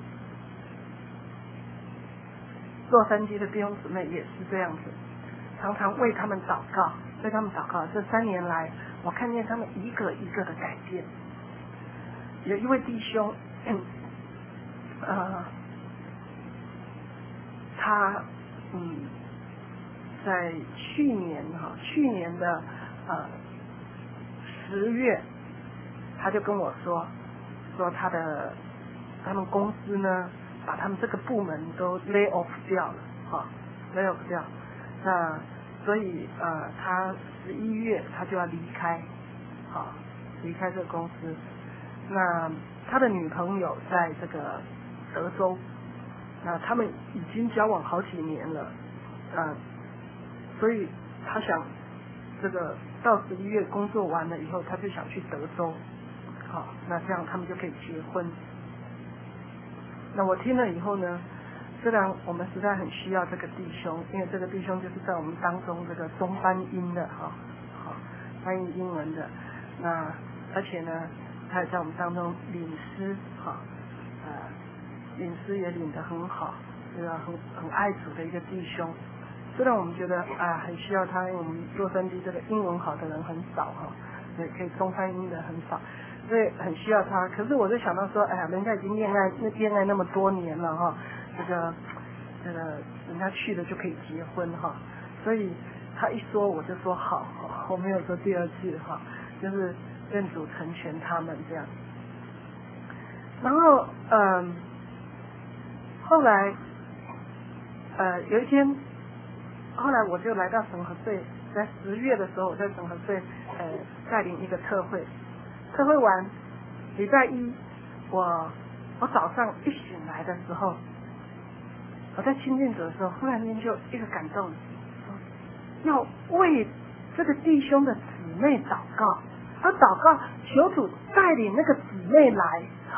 洛杉矶的弟兄姊妹也是这样子，常常为他们祷告，为他们祷告。这三年来，我看见他们一个一个的改变。有一位弟兄，嗯，呃，他嗯，在去年哈，去年的呃十月，他就跟我说，说他的他们公司呢，把他们这个部门都 lay off 掉了，哈 ，lay off 掉。那所以呃，他十一月他就要离开，好，离开这个公司。那他的女朋友在这个德州，那他们已经交往好几年了，呃，所以他想这个到十一月工作完了以后，他就想去德州，好，那这样他们就可以结婚。那我听了以后呢，虽然我们实在很需要这个弟兄，因为这个弟兄就是在我们当中这个中翻英的哈，好翻译英文的，那而且呢，他也在我们当中领诗哈，呃，领诗也领得很好，这个很很爱主的一个弟兄。虽然我们觉得啊很需要他，因为我们洛杉矶这个英文好的人很少哈，也可以中翻英的很少。所以很需要他，可是我就想到说，哎呀，人家已经恋爱那恋爱那么多年了哈，这个这个人家去了就可以结婚哈，所以他一说我就说好，我没有说第二句哈，就是愿主成全他们这样。然后嗯，后来呃有一天，后来我就来到神和会，在十月的时候我在神和会呃带领一个特会。特会完，礼拜一，我我早上一醒来的时候，我在亲近主的时候，忽然间就一个感动，要为这个弟兄的姊妹祷告，要祷告求主带领那个姊妹来，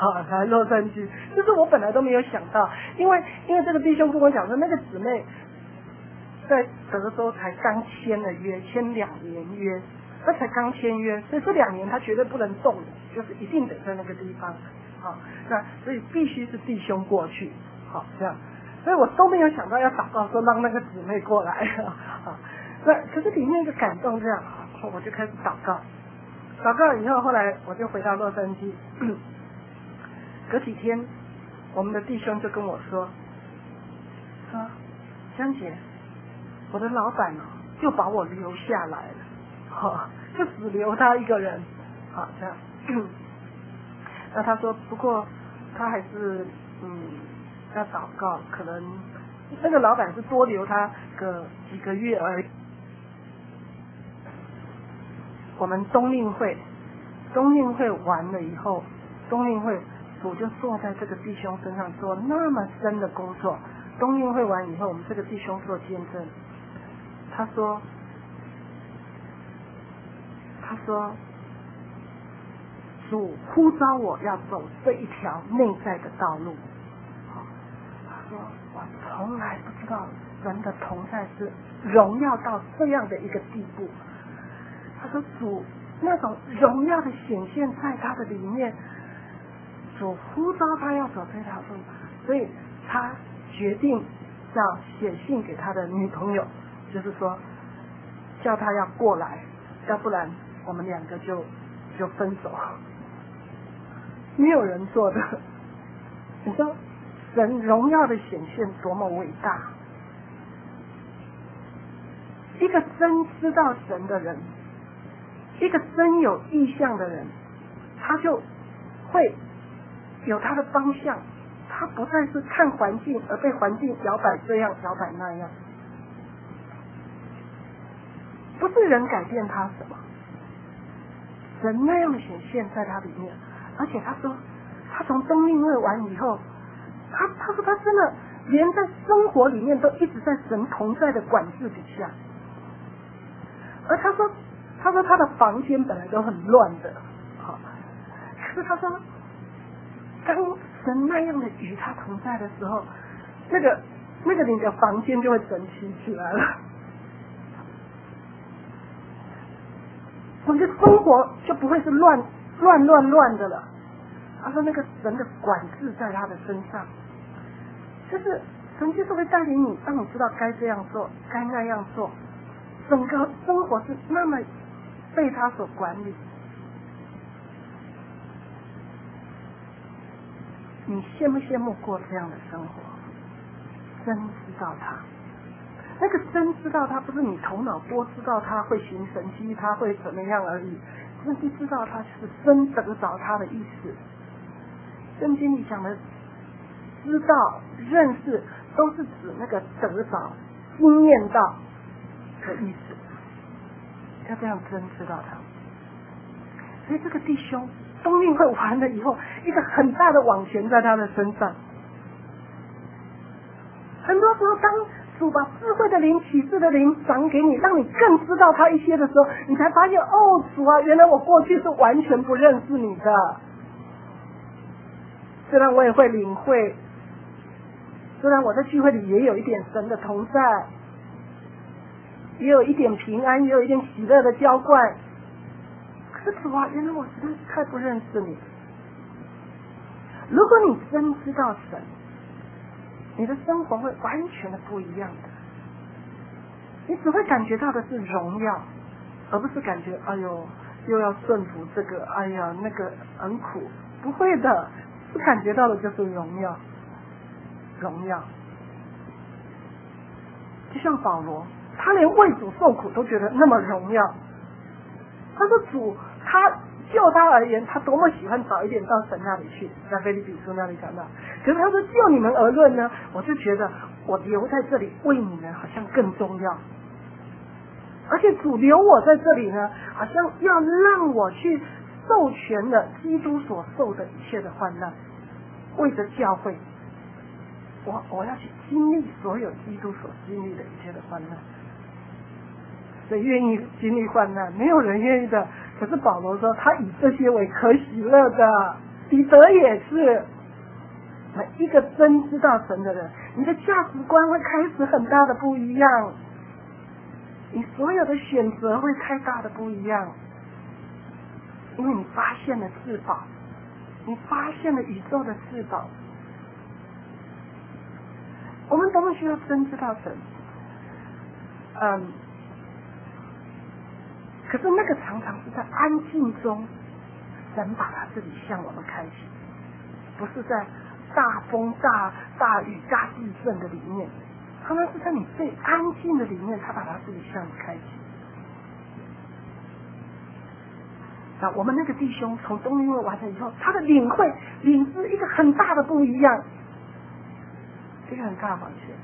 哈，来洛杉矶，就是我本来都没有想到，因为因为这个弟兄跟我讲说，那个姊妹在德州才刚签了约，签两年约，他才刚签约，所以这两年他绝对不能动的，就是一定得在那个地方，好，那所以必须是弟兄过去，好这样，所以我都没有想到要祷告说让那个姊妹过来，啊，那可是里面一个感动这样，我就开始祷告。祷告以后，后来我就回到洛杉矶。隔几天，我们的弟兄就跟我说：“说江姐，我的老板哦，就把我留下来了，哈，就只留他一个人，好这样。那他说，不过他还是嗯要祷告，可能那个老板是多留他个几个月而已。”我们冬令会，冬令会完了以后，冬令会主就坐在这个弟兄身上做那么深的工作。冬令会完以后，我们这个弟兄做见证，他说，他说，主呼召我要走这一条内在的道路。他说，我从来不知道人的同在是荣耀到这样的一个地步。他说主那种荣耀的显现在他的里面，主呼召他要走这条路，所以他决定要写信给他的女朋友，就是说叫他要过来，要不然我们两个就就分手。没有人做的，你说神荣耀的显现多么伟大！一个真知道神的人，一个真有意向的人，他就会有他的方向，他不再是看环境而被环境摇摆这样摇摆那样，不是人改变他什么，神那样显现在他里面。而且他说他从冬令会完以后，他他说他真的连在生活里面都一直在神同在的管制底下。而他说他说他的房间本来都很乱的，好，可是他说当神那样的与他同在的时候，那个那个你的房间就会整齐起来了，我们的生活就不会是乱乱乱乱的了。他说那个神的管制在他的身上，就是神就是会带领你，让你知道该这样做，该那样做，整个生活是那么被他所管理。你羡不羡慕过这样的生活？真知道他，那个真知道他不是你头脑多知道他会行神迹，他会怎么样而已，真是知道他是真得着他的意思。圣经里讲的知道认识都是指那个得着经验到的意思，要这样真知道他。所以这个弟兄冬令会完了以后，一个很大的网旋在他的身上。很多时候当主把智慧的灵启示的灵赏给你，让你更知道他一些的时候，你才发现哦，主啊，原来我过去是完全不认识你的。虽然我也会领会，虽然我在聚会里也有一点神的同在，也有一点平安，也有一点喜乐的浇灌，可是主啊，原来我实在是太不认识你。如果你真知道神，你的生活会完全的不一样的，你只会感觉到的是荣耀，而不是感觉哎呦又要顺服这个，哎呀那个很苦，不会的，是感觉到的就是荣耀，荣耀。就像保罗，他连为主受苦都觉得那么荣耀。他说主，他就他而言，他多么喜欢早一点到神那里去，在腓立比书那里讲到。可是他说就你们而论呢，我就觉得我留在这里为你们好像更重要。而且主留我在这里呢，好像要让我去授权了基督所受的一切的患难，为着教会，我我要去经历所有基督所经历的一切的患难。谁愿意经历患难？没有人愿意的。可是保罗说，他以这些为可喜乐的， 彼得也是。每一个真知道神的人，你的价值观会开始很大的不一样，你所有的选择会太大的不一样，因为你发现了至宝，你发现了宇宙的至宝。我们多么需要真知道神，嗯，可是那个常常是在安静中，神把他自己向我们开启，不是在大风大大雨大地震的里面，他们是在你最安静的里面，他把他自己向你开启。啊，我们那个弟兄从冬令会完成以后，他的领会领知一个很大的不一样，一个很大的发现。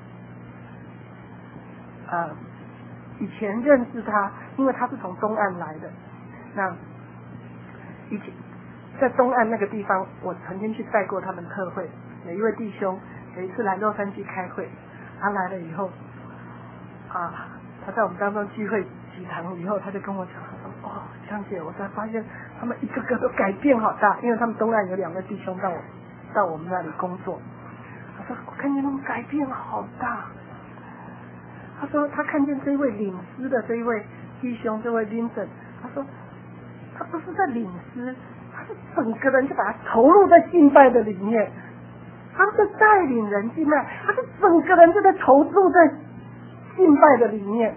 呃，以前认识他，因为他是从东岸来的，那以前在东岸那个地方，我曾经去带过他们特会。有一位弟兄有一次来洛杉矶开会，他来了以后，啊，他在我们当中聚会几堂以后，他就跟我讲，他说：“哦，香姐，我才发现他们一个个都改变好大，因为他们东岸有两个弟兄到我到我们那里工作。”他说：“我看见他们改变好大。”他说他看见这位领诗的这一位弟兄，这位 Vincent， 他说他不是在领诗。他是整个人就把他投入在敬拜的里面，他是带领人敬拜，他是整个人就在投入在敬拜的里面，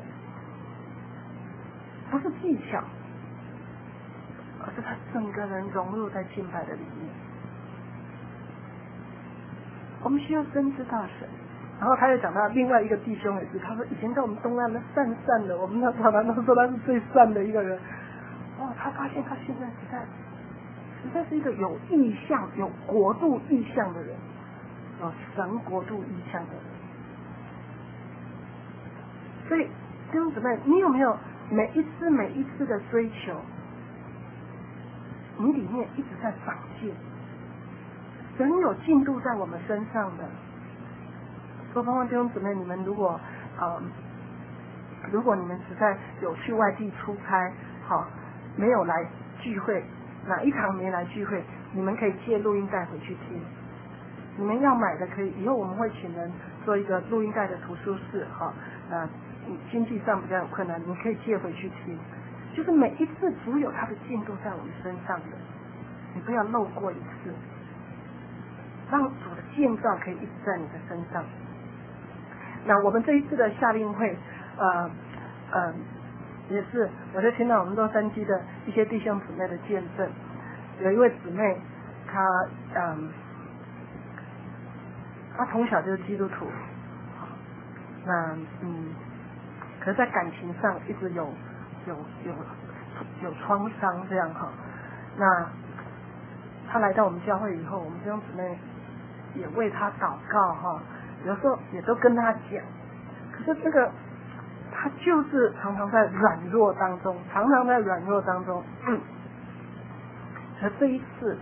不是技巧，而是他整个人融入在敬拜的里面。我们需要真知道神。然后他又讲到另外一个弟兄也是，他说以前在我们东岸那善善的，我们那常常都说他是最善的一个人。哦，他发现他现在实在实在是一个有意向、有国度意向的人，有神国度意向的人。所以弟兄姊妹，你有没有每一次每一次的追求，你里面一直在长进？神有进度在我们身上的。说盼望弟兄姊妹，你们如果呃，如果你们实在有去外地出差，好，没有来聚会，哪一堂没来聚会，你们可以借录音带回去听。你们要买的可以，以后我们会请人做一个录音带的图书室，哈，呃，经济上比较有困难，你可以借回去听。就是每一次主有他的进度在我们身上的，你不要漏过一次，让主的建造可以一直在你的身上。那我们这一次的夏令会，呃呃，也是，我就听到我们洛杉矶的一些弟兄姊妹的见证。有一位姊妹，她嗯，她从小就是基督徒，那嗯，可是在感情上一直有有有有创伤这样哈。那她来到我们教会以后，我们弟兄姊妹也为她祷告哈。有时候也都跟他讲，可是这个他就是常常在软弱当中，常常在软弱当中。嗯，而这一次，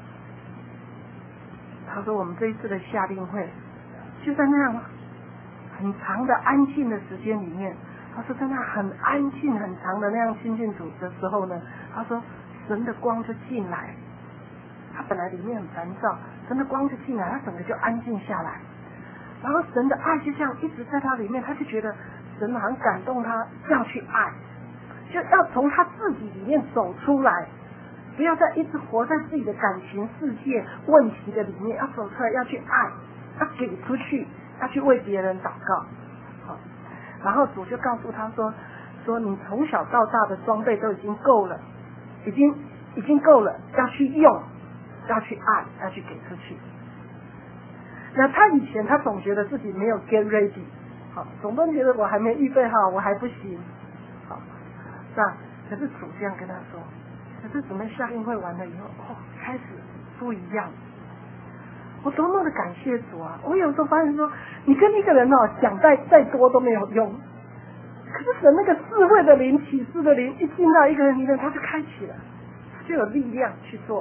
他说我们这一次的夏令会，就在那样很长的安静的时间里面，他说在那很安静很长的那样亲近主的时候呢，他说神的光就进来，他本来里面很烦躁，神的光就进来，他整个就安静下来。然后神的爱就这样一直在他里面，他就觉得神好像感动他要去爱，就要从他自己里面走出来，不要再一直活在自己的感情世界问题的里面，要走出来，要去爱，要给出去，要去为别人祷告。好，然后主就告诉他说：“说你从小到大的装备都已经够了，已经已经够了，要去用，要去爱，要去给出去。”那他以前他总觉得自己没有 get ready， 好，总都觉得我还没预备好，我还不行，好，那可是主这样跟他说，可是准备夏令会完了以后，哦，开始不一样。我多么的感谢主啊！我有时候发现说，你跟一个人哦讲再再多都没有用，可是神那个智慧的灵、启示的灵一进到一个人里面，他就开启了，就有力量去做。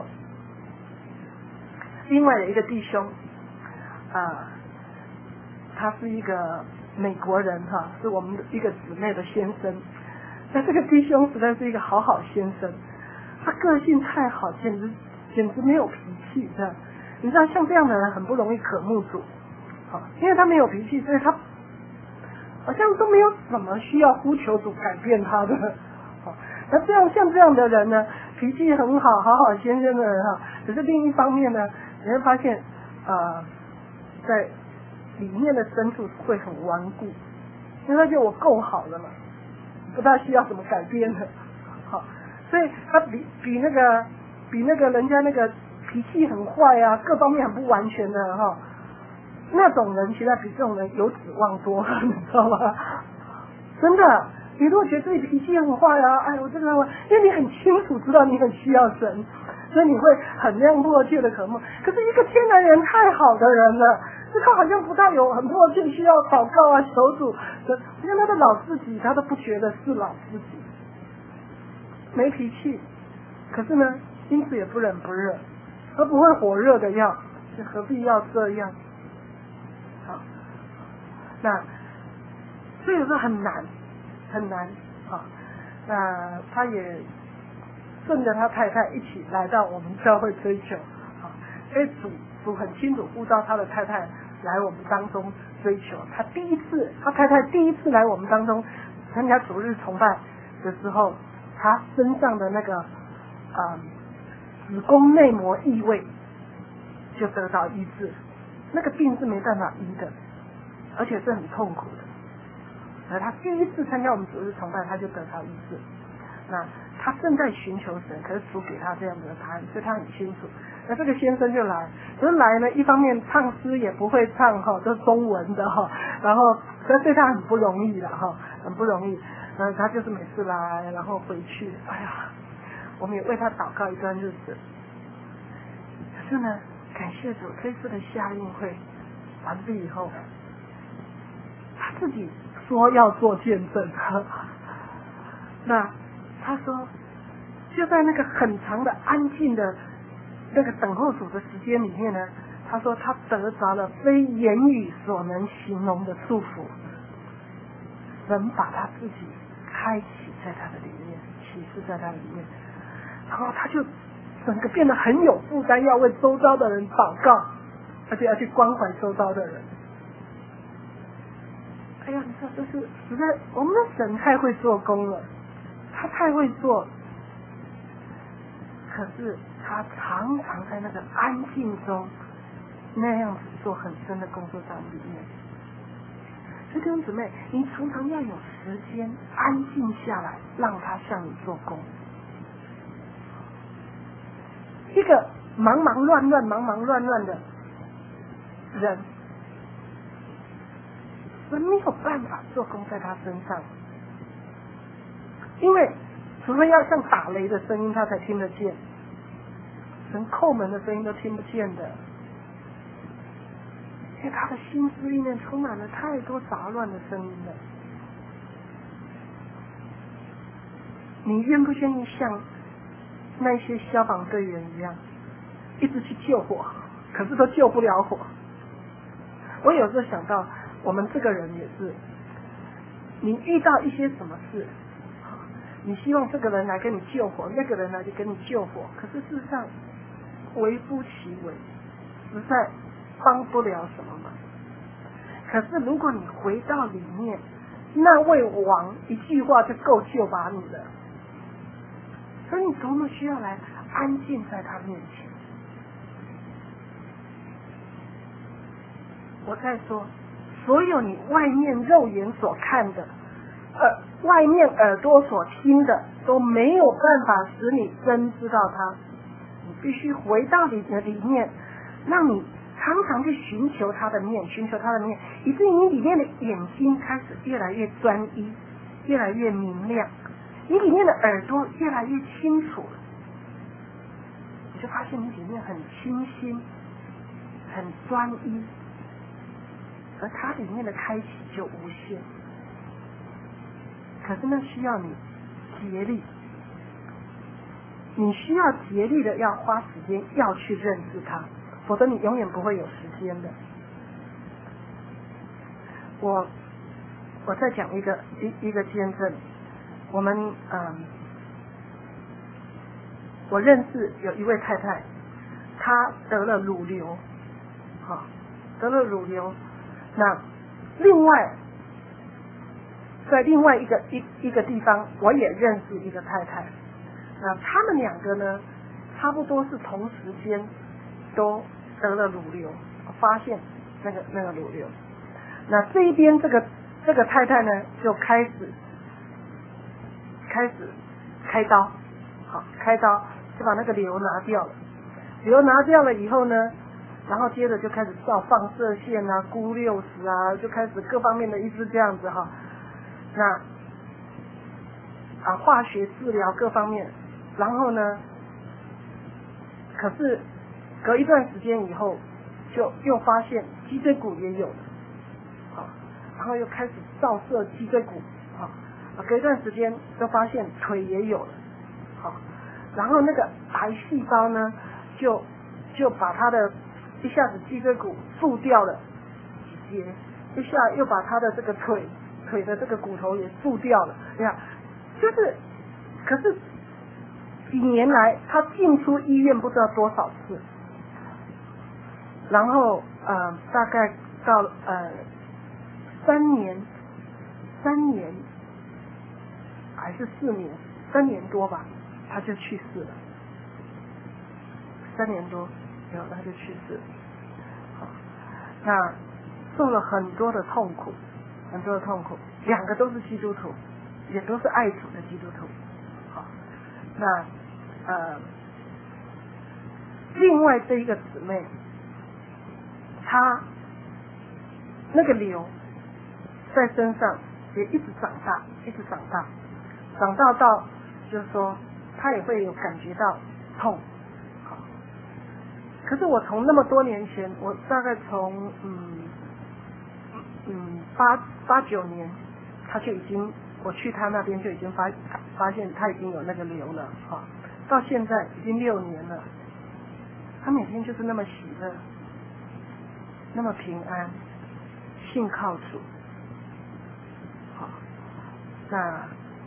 另外有一个弟兄。啊，他是一个美国人哈，是我们一个姊妹的先生。那这个弟兄实在是一个好好先生，他个性太好，简直简直没有脾气这样。你知道像这样的人很不容易渴慕主，好，因为他没有脾气，所以他好像都没有什么需要呼求主改变他的。好，那这样像这样的人呢，脾气很好，好好先生的人哈，可是另一方面呢，你会发现呃，在里面的深处会很顽固，因为他觉得我够好了嘛，不大需要怎么改变的。好，所以他比比那个比那个人家那个脾气很坏啊，各方面很不完全的哈，那种人其实比这种人有指望多了，你知道吗？真的，你如果觉得自己脾气很坏啊，哎，我这个人，因为你很清楚知道你很需要神，所以你会很那样迫切的渴慕。可是一个天然人太好的人了，就他好像不太有很迫切需要祷告啊、求主，因为他的老自己他都不觉得是老自己，没脾气，可是呢，因此也不冷不热，他不会火热的要，何必要这样？好，那所以有时候很难很难啊。那他也顺着他太太一起来到我们教会追求啊，因为主主很清楚呼召他的太太来我们当中追求。他第一次，他太太第一次来我们当中参加主日崇拜的时候，他身上的那个啊、呃、子宫内膜异位就得到医治，那个病是没办法医的，而且是很痛苦的。而他第一次参加我们主日崇拜，他就得到医治。那他正在寻求神，可是主给他这样的答案，所以他很清楚。那这个先生就来，可是来呢，一方面唱诗也不会唱哈，都是中文的哈，然后所以对他很不容易了哈，很不容易。那他就是每次来，然后回去，哎呀，我们也为他祷告一段日子。可是呢，感谢主，这次的夏令会完毕以后，他自己说要做见证。那他说，就在那个很长的安静的那个等候主的时间里面呢，他说他得着了非言语所能形容的祝福。神把他自己开启在他的里面，启示在他里面，然后他就整个变得很有负担，要为周遭的人祷告，而且要去关怀周遭的人。哎呀，你说这是实在，我们的神太会做工了，他太会做。可是他常常在那个安静中，那样子做很深的工作在里面。所以弟兄姊妹，你常常要有时间安静下来，让他向你做工。一个忙忙乱乱、忙忙乱乱的人，神没有办法做工在他身上，因为除非要像打雷的声音他才听得见，神叩门的声音都听不见的，因为他的心思里面充满了太多杂乱的声音了。你愿不愿意像那些消防队员一样，一直去救火，可是都救不了火？我有时候想到我们这个人也是，你遇到一些什么事，你希望这个人来跟你救火，那个人来跟你救火，可是事实上微乎其微，实在帮不了什么忙。可是如果你回到里面，那位王一句话就够救把你了。所以你多么需要来安静在他面前。我再说，所有你外面肉眼所看的，呃，外面耳朵所听的，都没有办法使你真知道他。你必须回到你的里面，让你常常去寻求他的面，寻求他的面，以至于你里面的眼睛开始越来越专一，越来越明亮，你里面的耳朵越来越清楚了，你就发现你里面很清新，很专一，而它里面的开启就无限。可是那需要你竭力，你需要竭力的要花时间要去认识它，否则你永远不会有时间的。我我再讲一个一一个见证，我们嗯，我认识有一位太太， 他得了乳瘤，好，得了乳瘤。那另外在另外一个一一个地方，我也认识一个太太。那他们两个呢，差不多是同时间都得了乳瘤，发现那个那个乳瘤。那这一边这个这个太太呢，就开始开始开刀，好，开刀就把那个瘤拿掉了。瘤拿掉了以后呢，然后接着就开始照放射线啊、钴六十啊，就开始各方面的一直这样子哈。那啊化学治疗各方面，然后呢，可是隔一段时间以后，就又发现脊椎骨也有了，好，然后又开始照射脊椎骨，好，隔一段时间就发现腿也有了，好，然后那个癌细胞呢，就就把他的一下子脊椎骨蛀掉了几节，一下又把他的这个腿腿的这个骨头也蛀掉了，你看，就是，可是几年来他进出医院不知道多少次，然后呃大概到呃三年三年还是四年三年多吧，他就去世了，三年多然后他就去世了。好，那受了很多的痛苦，很多的痛苦，两个都是基督徒，也都是爱主的基督徒。好，那呃，另外这一个姊妹，她那个瘤在身上也一直长大，一直长大，长大到就是说她也会有感觉到痛。好，可是我从那么多年前，我大概从嗯嗯八八九年，她就已经我去她那边就已经发发现她已经有那个瘤了，哈，到现在已经六年了，她每天就是那么喜乐，那么平安，信靠主。好，那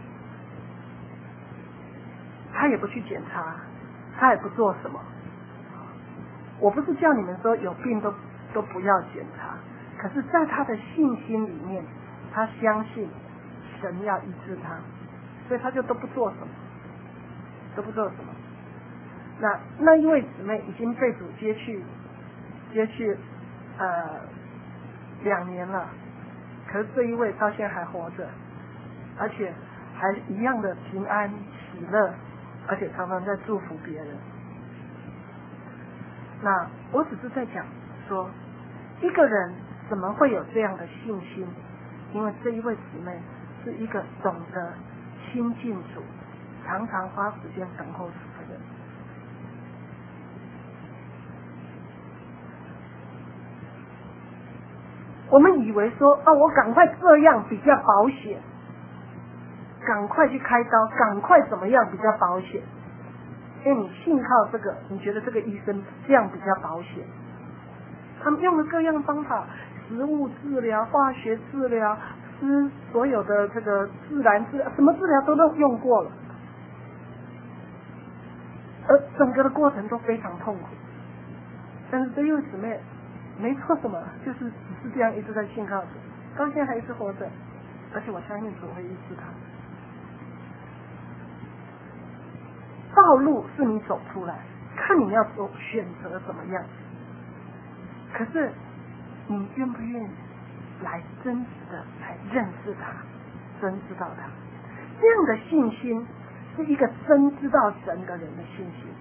她也不去检查，她也不做什么。我不是叫你们说有病都都不要检查，可是在她的信心里面，她相信神要医治她，所以她就都不做什么，都不做什么。那那一位姊妹已经被主接去接去呃两年了，可是这一位到现在还活着，而且还一样的平安喜乐，而且常常在祝福别人。那我只是在讲说，一个人怎么会有这样的信心？因为这一位姊妹是一个懂得亲近主，常常花时间等候主的人。我们以为说，哦，我赶快这样比较保险，赶快去开刀，赶快怎么样比较保险？因为你信靠这个，你觉得这个医生这样比较保险。他们用了各样方法，食物治疗、化学治疗、吃所有的这个自然治疗，什么治疗都都用过了，而整个的过程都非常痛苦。但是这位姊妹没做什么，就是只是这样一直在信靠主，到现在还是活着，而且我相信主会医治他。道路是你走出来，看你要走选择怎么样。可是你愿不愿意来真实的来认识他，真知道他？这样的信心是一个真知道神的人的信心。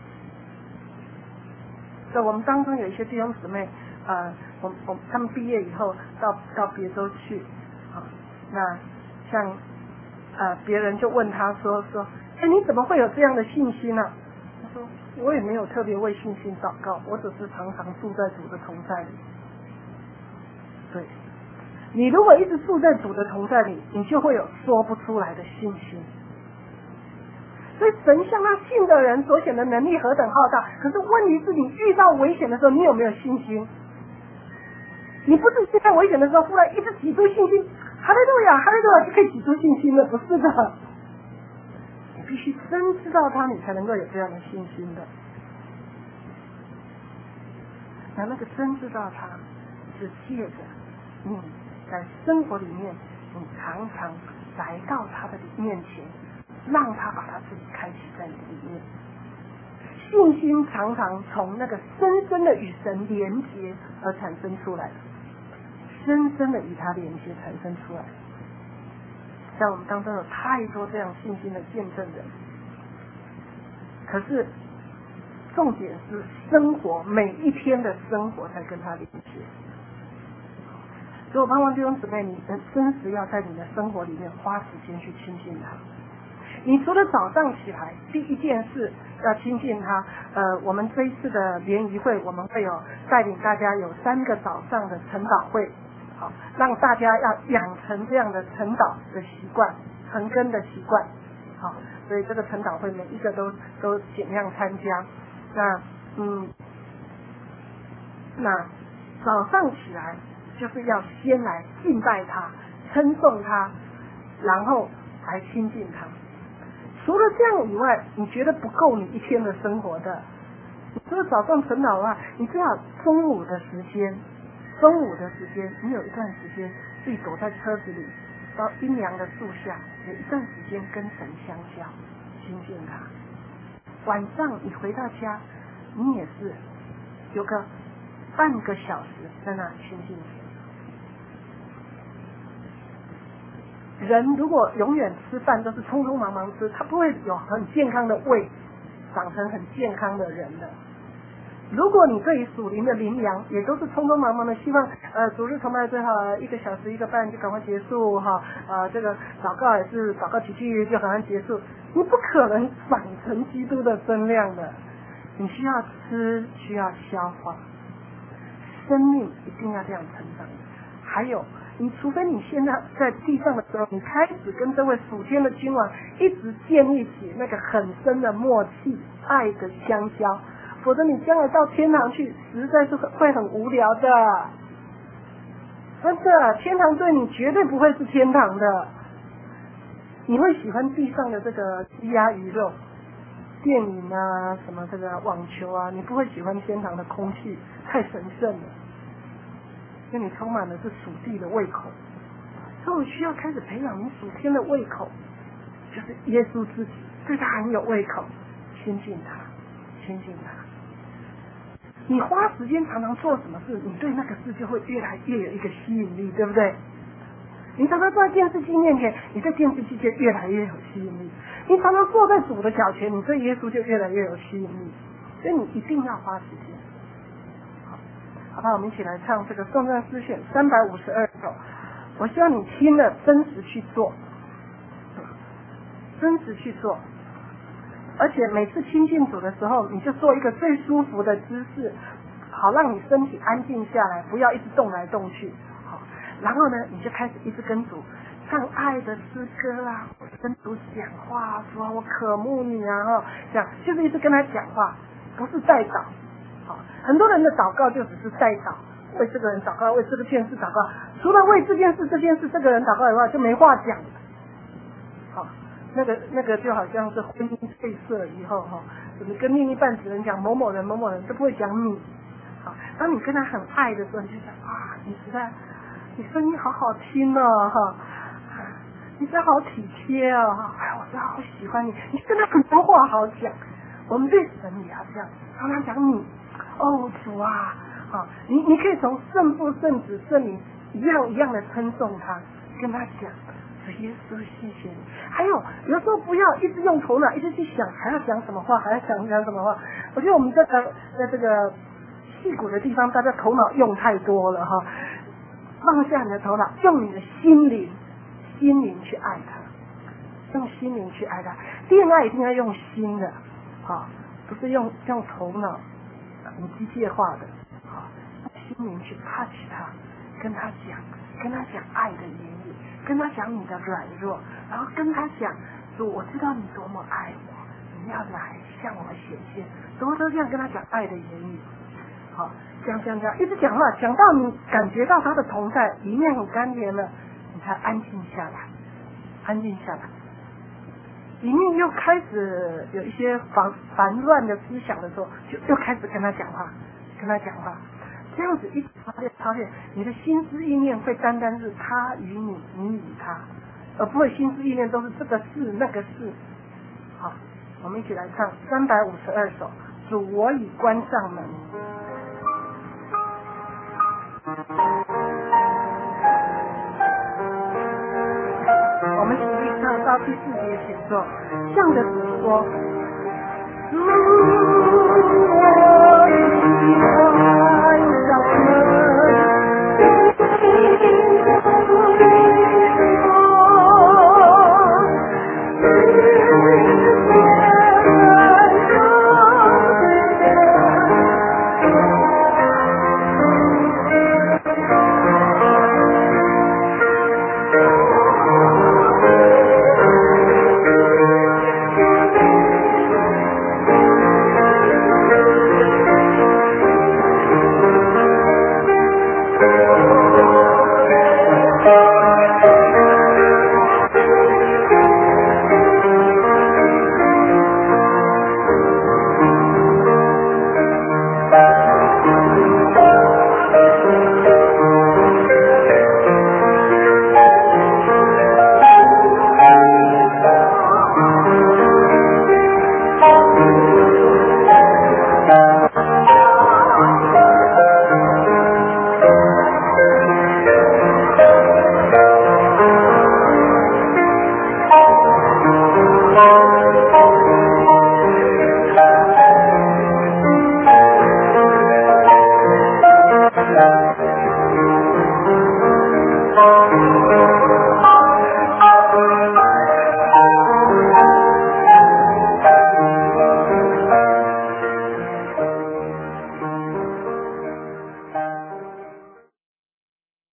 所以我们当中有一些弟兄姊妹，呃，我我他们毕业以后到到别州去，啊，那像呃别人就问他说说。哎，你怎么会有这样的信心呢、啊？他说：“我也没有特别为信心祷告，我只是常常住在主的同在里。”对，你如果一直住在主的同在里，你就会有说不出来的信心。所以神向他信的人所显的能力何等浩大，可是问题是你遇到危险的时候，你有没有信心？你不是遇到危险的时候，忽然一直挤出信心，哈利路亚，哈利路亚就可以挤出信心了，不是的。必须真知道他，你才能够有这样的信心的。 那那个真知道他是借着你在生活里面，你常常来到他的面前，让他把他自己开启在你里面。信心常常从那个深深的与神连结而产生出来的，深深的与他连接产生出来。在我们当中有太多这样信心的见证人，可是重点是生活，每一天的生活才跟他连接。所以我盼望弟兄姊妹，你真实要在你的生活里面花时间去亲近他。你除了早上起来第一件事要亲近他，呃，我们这一次的联谊会，我们会有带领大家有三个早上的晨祷会，好，让大家要养成这样的晨祷的习惯，晨更的习惯，好，所以这个晨祷会每一个都都尽量参加。那嗯，那早上起来就是要先来敬拜他，称颂他，然后来亲近他。除了这样以外，你觉得不够你一天的生活的，你除了早上晨祷的话，你最好中午的时间，中午的时间，你有一段时间自己躲在车子里，到阴凉的树下，有一段时间跟神相交，亲近他。晚上你回到家，你也是有个半个小时在那里亲近神。人如果永远吃饭都是匆匆忙忙吃，他不会有很健康的胃，长成很健康的人的。如果你对于属灵的灵粮也都是匆匆忙忙的，希望呃主日崇拜最好一个小时一个半就赶快结束哈，啊、呃、这个祷告也是祷告几句就赶快结束，你不可能长成基督的身量的。你需要吃，需要消化，生命一定要这样成长。还有，你除非你现在在地上的时候，你开始跟这位属天的君王一直建立起那个很深的默契、爱的相交，否则你将来到天堂去，实在是会很无聊的。真的，天堂对你绝对不会是天堂的。你会喜欢地上的这个鸡鸭鱼肉、电影啊，什么这个网球啊，你不会喜欢天堂的空气，太神圣了。因为你充满了是属地的胃口，所以我需要开始培养你属天的胃口，就是耶稣自己对他很有胃口，亲近他，亲近他。你花时间常常做什么事，你对那个事就会越来越有一个吸引力，对不对？你常常坐在电视机面前，你对电视机就越来越有吸引力；你常常坐在主的脚前，你对耶稣就越来越有吸引力。所以你一定要花时间。好吧，我们一起来唱这个颂赞诗选三百五十二首。我希望你听了真实去做，真实去做，而且每次亲近主的时候，你就做一个最舒服的姿势，好让你身体安静下来，不要一直动来动去。好，然后呢，你就开始一直跟主唱爱的诗歌啊，跟主讲话，说我渴慕你啊，哈，这样就是一直跟他讲话，不是代祷。很多人的祷告就只是代祷，为这个人祷告，为这个件事祷告，除了为这件事这件事这个人祷告以外，就没话讲。好，那个那个就好像是婚姻褪色以后哈，你跟另一半只能讲某某人某某人，都不会讲你。好，当你跟他很爱的时候，你就想啊，你实在，你声音好好听哦哈，你真好体贴哦，哎，我真的好喜欢你，你跟他很多话好讲。我们对神也要这样，常常讲你。哦主啊，啊，你你可以从圣父、圣子、圣灵一样一样的称颂他，跟他讲，主耶稣谢谢你。还有有时候不要一直用头脑一直去想，还要讲什么话，还要想讲什么话。我觉得我们这个在这个屁股的地方，大家头脑用太多了哈。放下你的头脑，用你的心灵，心灵去爱他，用心灵去爱他。恋爱一定要用心的，啊，不是用用头脑。很机械化的，好，心灵去 touch 他，跟他讲，跟他讲爱的言语，跟他讲你的软弱，然后跟他讲，主，我知道你多么爱我，你要来向我显现，多多这样跟他讲爱的言语，好，讲讲讲，一直讲话，讲到你感觉到他的同在，里面很甘甜了，你才安静下来，安静下来。里面又开始有一些烦烦乱的思想的时候，就又开始跟他讲话，跟他讲话。 这样子一直操练操练，你的心思意念会单单是他与你，你与他，而不会心思意念都是这个事那个事。好，我们一起来唱三百五十二首。主，我已关上门。我们一起唱到第四节写作，向着主说。